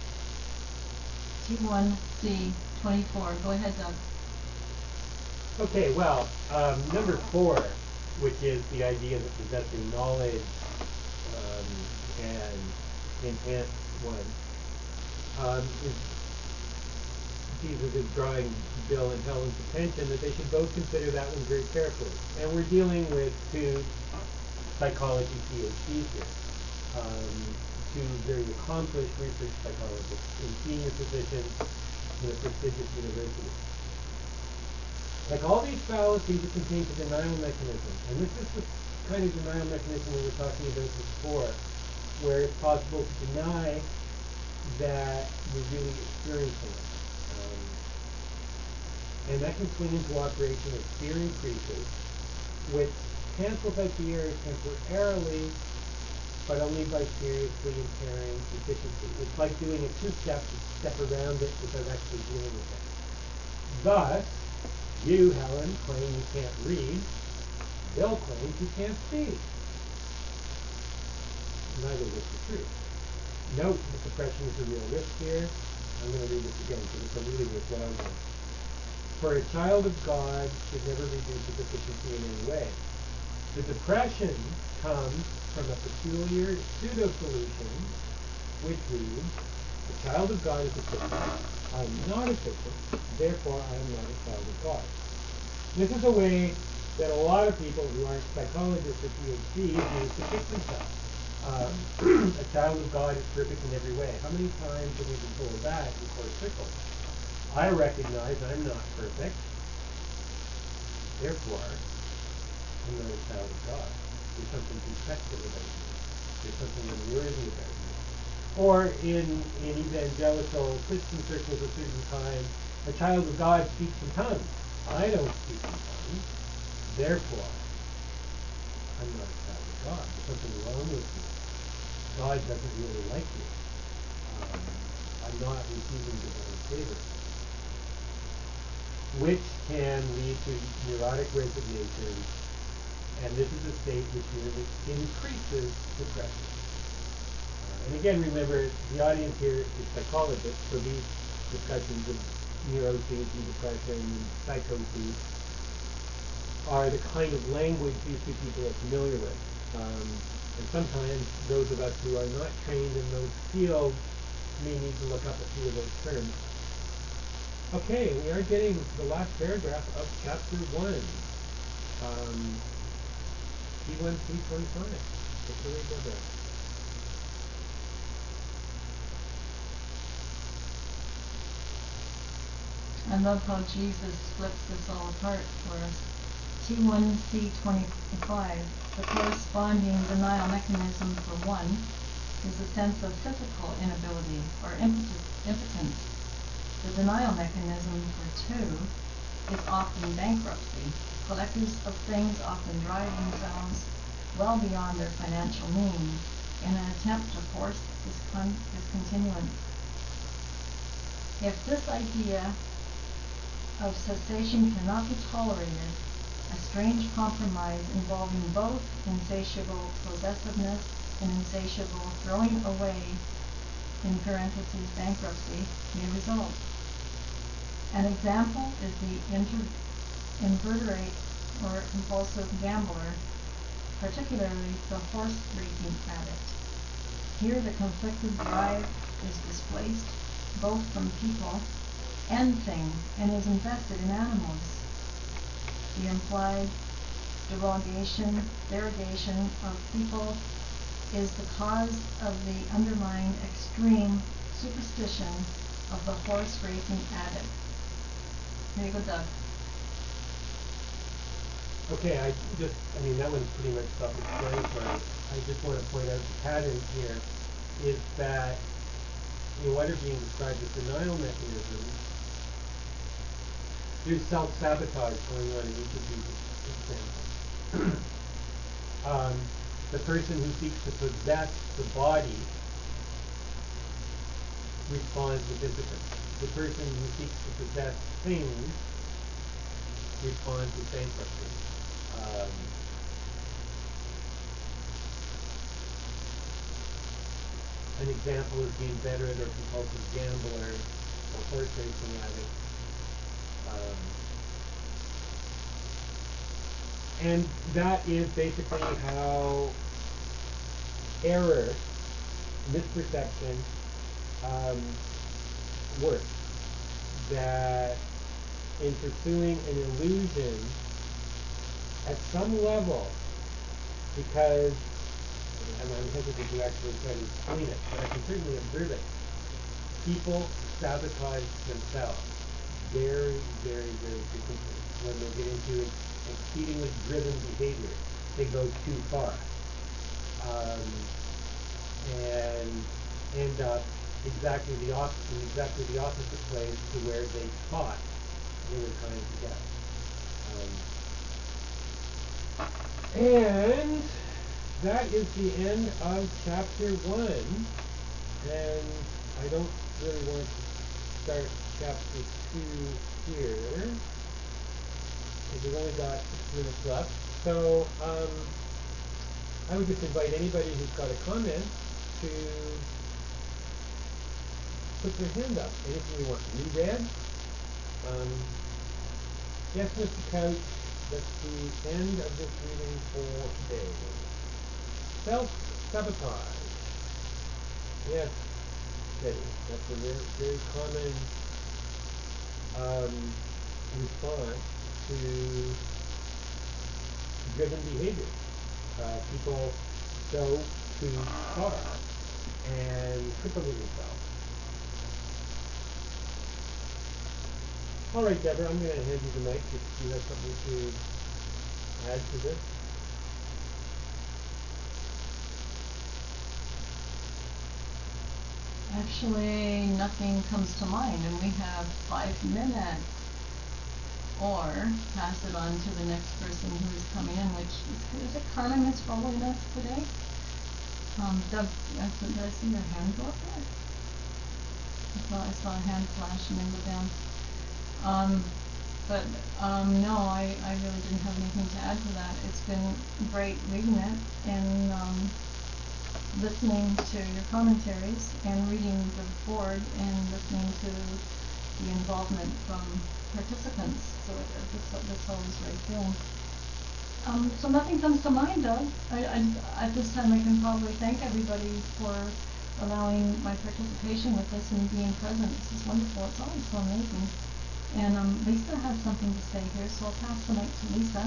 T one C twenty-four. Go ahead, Doug. Okay, well, um, number four, which is the idea that possessing knowledge um, can enhance one, um, is Jesus is drawing Bill and Helen's attention that they should both consider that one very carefully. And we're dealing with two psychology PhDs here. Um, two very accomplished research psychologists in senior positions in a prestigious university. Like all these fallacies, it contains a denial mechanism. And this is the kind of denial mechanism we were talking about before, where it's possible to deny that you're really experiencing it. Um, and that can swing into operation as fear increases, which cancels out the error temporarily, but only by seriously impairing efficiency. It's like doing a two-step step around it without actually dealing with it. Thus, you, Helen, claim you can't read. Bill claims you can't see. Neither of which is true. Note that depression is a real risk here. I'm going to read this again because it's a really worthwhile one. For a child of God should never reduce his efficiency in any way. The depression comes from a peculiar pseudo-solution, which reads, a child of God is efficient. I am not efficient, therefore I am not a child of God. This is a way that a lot of people who aren't psychologists or PhDs use to fix themselves. Um, a child of God is perfect in every way. How many times have we been told that in Course Circles? I recognize I'm not perfect. Therefore, I'm not a child of God. There's something defective about me. There's something unworthy about me. Or in, in evangelical Christian circles at certain times, a child of God speaks in tongues. I don't speak in tongues. Therefore, I'm not a child of God. There's something wrong with me. God doesn't really like me. Um, I'm not receiving divine favor. Which can lead to neurotic resignation, and this is a state which really increases depression. Uh, and again, remember, the audience here is psychologists, so these discussions of neuroses and depression and psychoses are the kind of language these two people are familiar with. Um, and sometimes those of us who are not trained in those fields may need to look up a few of those terms. Okay, we are getting to the last paragraph of chapter one. Um, P one P twenty-five. Take it away, Deborah. I love how Jesus splits this all apart for us. T one C twenty-five, the corresponding denial mechanism for one is a sense of physical inability or impotence. The denial mechanism for two is often bankruptcy. Collectors of things often drive themselves well beyond their financial means in an attempt to force discon- discontinuance. If this idea of cessation cannot be tolerated, a strange compromise involving both insatiable possessiveness and insatiable throwing away, in parentheses bankruptcy, may result. An example is the inter- invertebrate or compulsive gambler, particularly the horse racing addict. Here the conflicted drive is displaced both from people and things and is invested in animals. The implied derogation, derogation of people is the cause of the underlying extreme superstition of the horse racing addict. Here you go, Doug. Okay, I just, I mean, that one's pretty much self-explanatory. I just want to point out the pattern here is that in what are being described as denial mechanisms, there's self-sabotage going on in each of these examples. um, the person who seeks to possess the body responds with impotence. The person who seeks to possess things responds with bankruptcy. Um, an example is the inveterate or compulsive gambler, the horse racing addict. Um, and that is basically how error, misperception, um, works. that in pursuing an illusion, at some level, because, and I'm hesitant to actually try to explain it, but I can certainly observe it, people sabotage themselves very, very, very frequently when they get into ex- exceedingly driven behavior. They go too far. Um, and end up exactly the opposite, in exactly the opposite place to where they thought they were trying to get. Um, and that is the end of chapter one. And I don't really want to start chapter two here, because we've only got six minutes left. So um, I would just invite anybody who's got a comment to put their hand up. Anything you want reread? Um, yes, Mister Couch, that's the end of this reading for today. Self-sabotage. Yes, Betty, that's a very, very common um, response to driven behavior. Uh, people go too far and crippling themselves. All right, Deborah, I'm going to hand you the mic if you have something to add to this. Actually, nothing comes to mind, and we have five minutes. Or pass it on to the next person who is coming in, which is, is it Carmen that's following us today? Um, Deb, I said, did I see your hand go up there? I thought I saw a hand flash and then go down. Um, but um, no, I, I really didn't have anything to add to that. It's been great reading it and um, listening to your commentaries and reading the board and listening to the involvement from participants. So it, this, this all was very good. Um, so nothing comes to mind, Doug. I, I, at this time I can probably thank everybody for allowing my participation with this and being present. This is wonderful. It's always so amazing. And um, Lisa has something to say here, so I'll pass the mic to Lisa.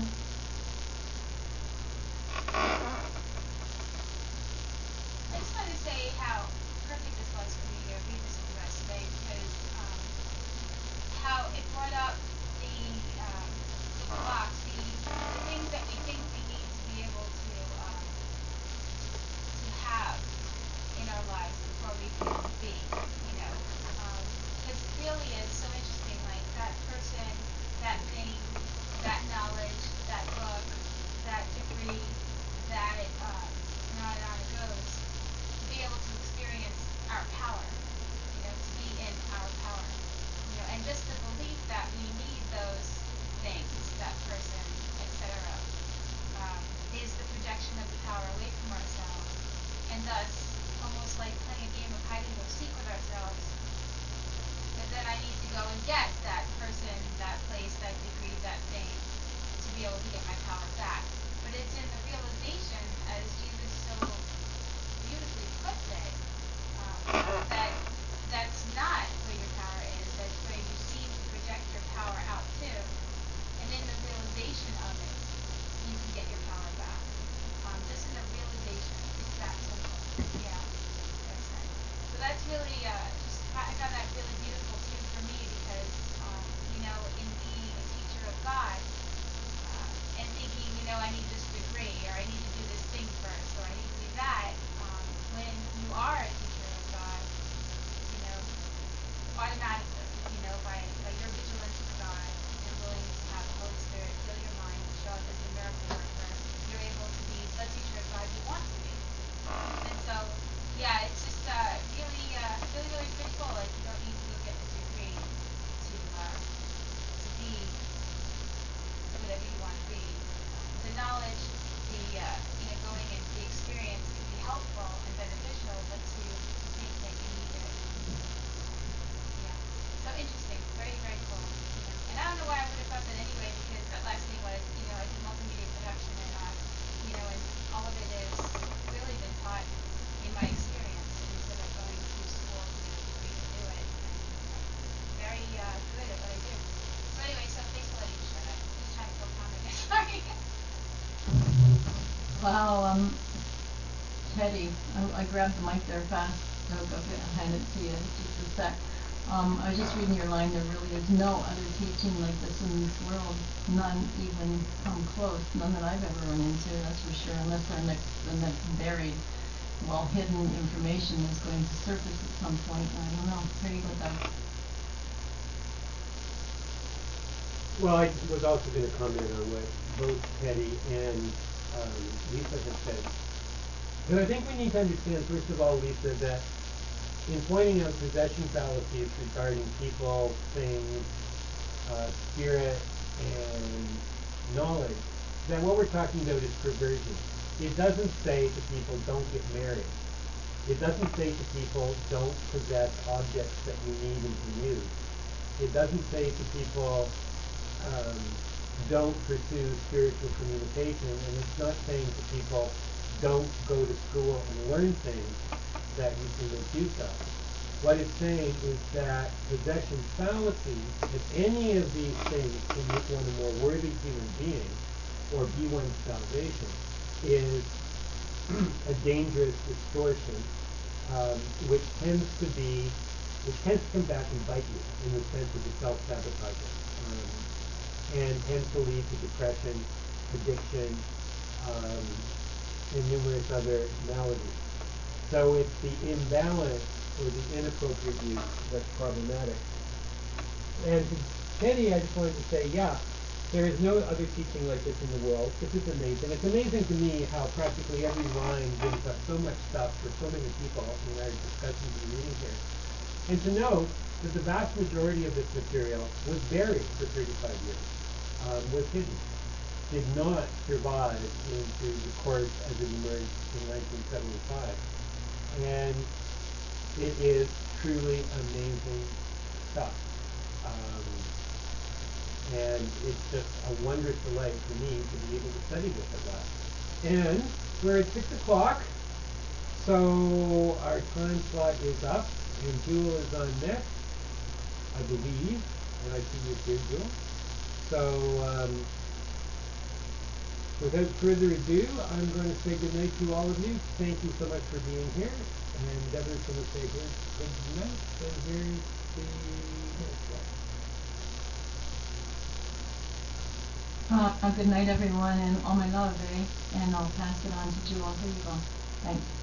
I just wanted to say how perfect this was for me to read this with you guys today, because um, how it brought up the um, the blocks, the, the things that we think we need to be able to um, to have in our lives before we can be, you know. Because um, it really is so interesting, like that person, that thing, that knowledge, that Wow, um, Teddy, I, I grabbed the mic there fast, so I'll go get, I'll hand it to you just a sec. Um, I was just reading your line, there really is no other teaching like this in this world, none even come close, none that I've ever run into, that's for sure, unless our next, the next buried, well hidden information is going to surface at some point, I don't know. Here you go, Doug. Well, I was also going to comment on what both Teddy and um, Lisa have said. But I think we need to understand, first of all, Lisa, that in pointing out possession fallacies regarding people, things, uh, spirit, and knowledge, that what we're talking about is perversion. It doesn't say to people, don't get married. It doesn't say to people, don't possess objects that you need and can use. It doesn't say to people, um, don't pursue spiritual communication. And it's not saying to people, don't go to school and learn things that you can make use of. What it's saying is that possession fallacies, if any of these things can make one a more worthy human being or be one's salvation, is a dangerous distortion, um, which tends to be, which tends to come back and bite you in the sense of the self-sabotaging, um, and tends to lead to depression, addiction, um, and numerous other maladies. So it's the imbalance or the inappropriate use that's problematic. And to Teddy, I just wanted to say, yeah, there is no other teaching like this in the world. This is amazing. It's amazing to me how practically every line brings up so much stuff for so many people in our discussions and reading here. And to note that the vast majority of this material was buried for thirty-five years, um, was hidden, did not survive into the course as it emerged in nineteen seventy-five. And it is truly amazing stuff. Um, and it's just a wondrous delight for me to be able to study this at last. And we're at six o'clock, so our time slot is up, and Jewel is on next, I believe, and I see you here, Jewel. So, um, without further ado, I'm going to say good night to all of you. Thank you so much for being here. And Deborah's going to say good, good night. And here's the next slide. Uh, good night, everyone, and all my love, eh? And I'll pass it on to Jewel. Here you go. Thanks.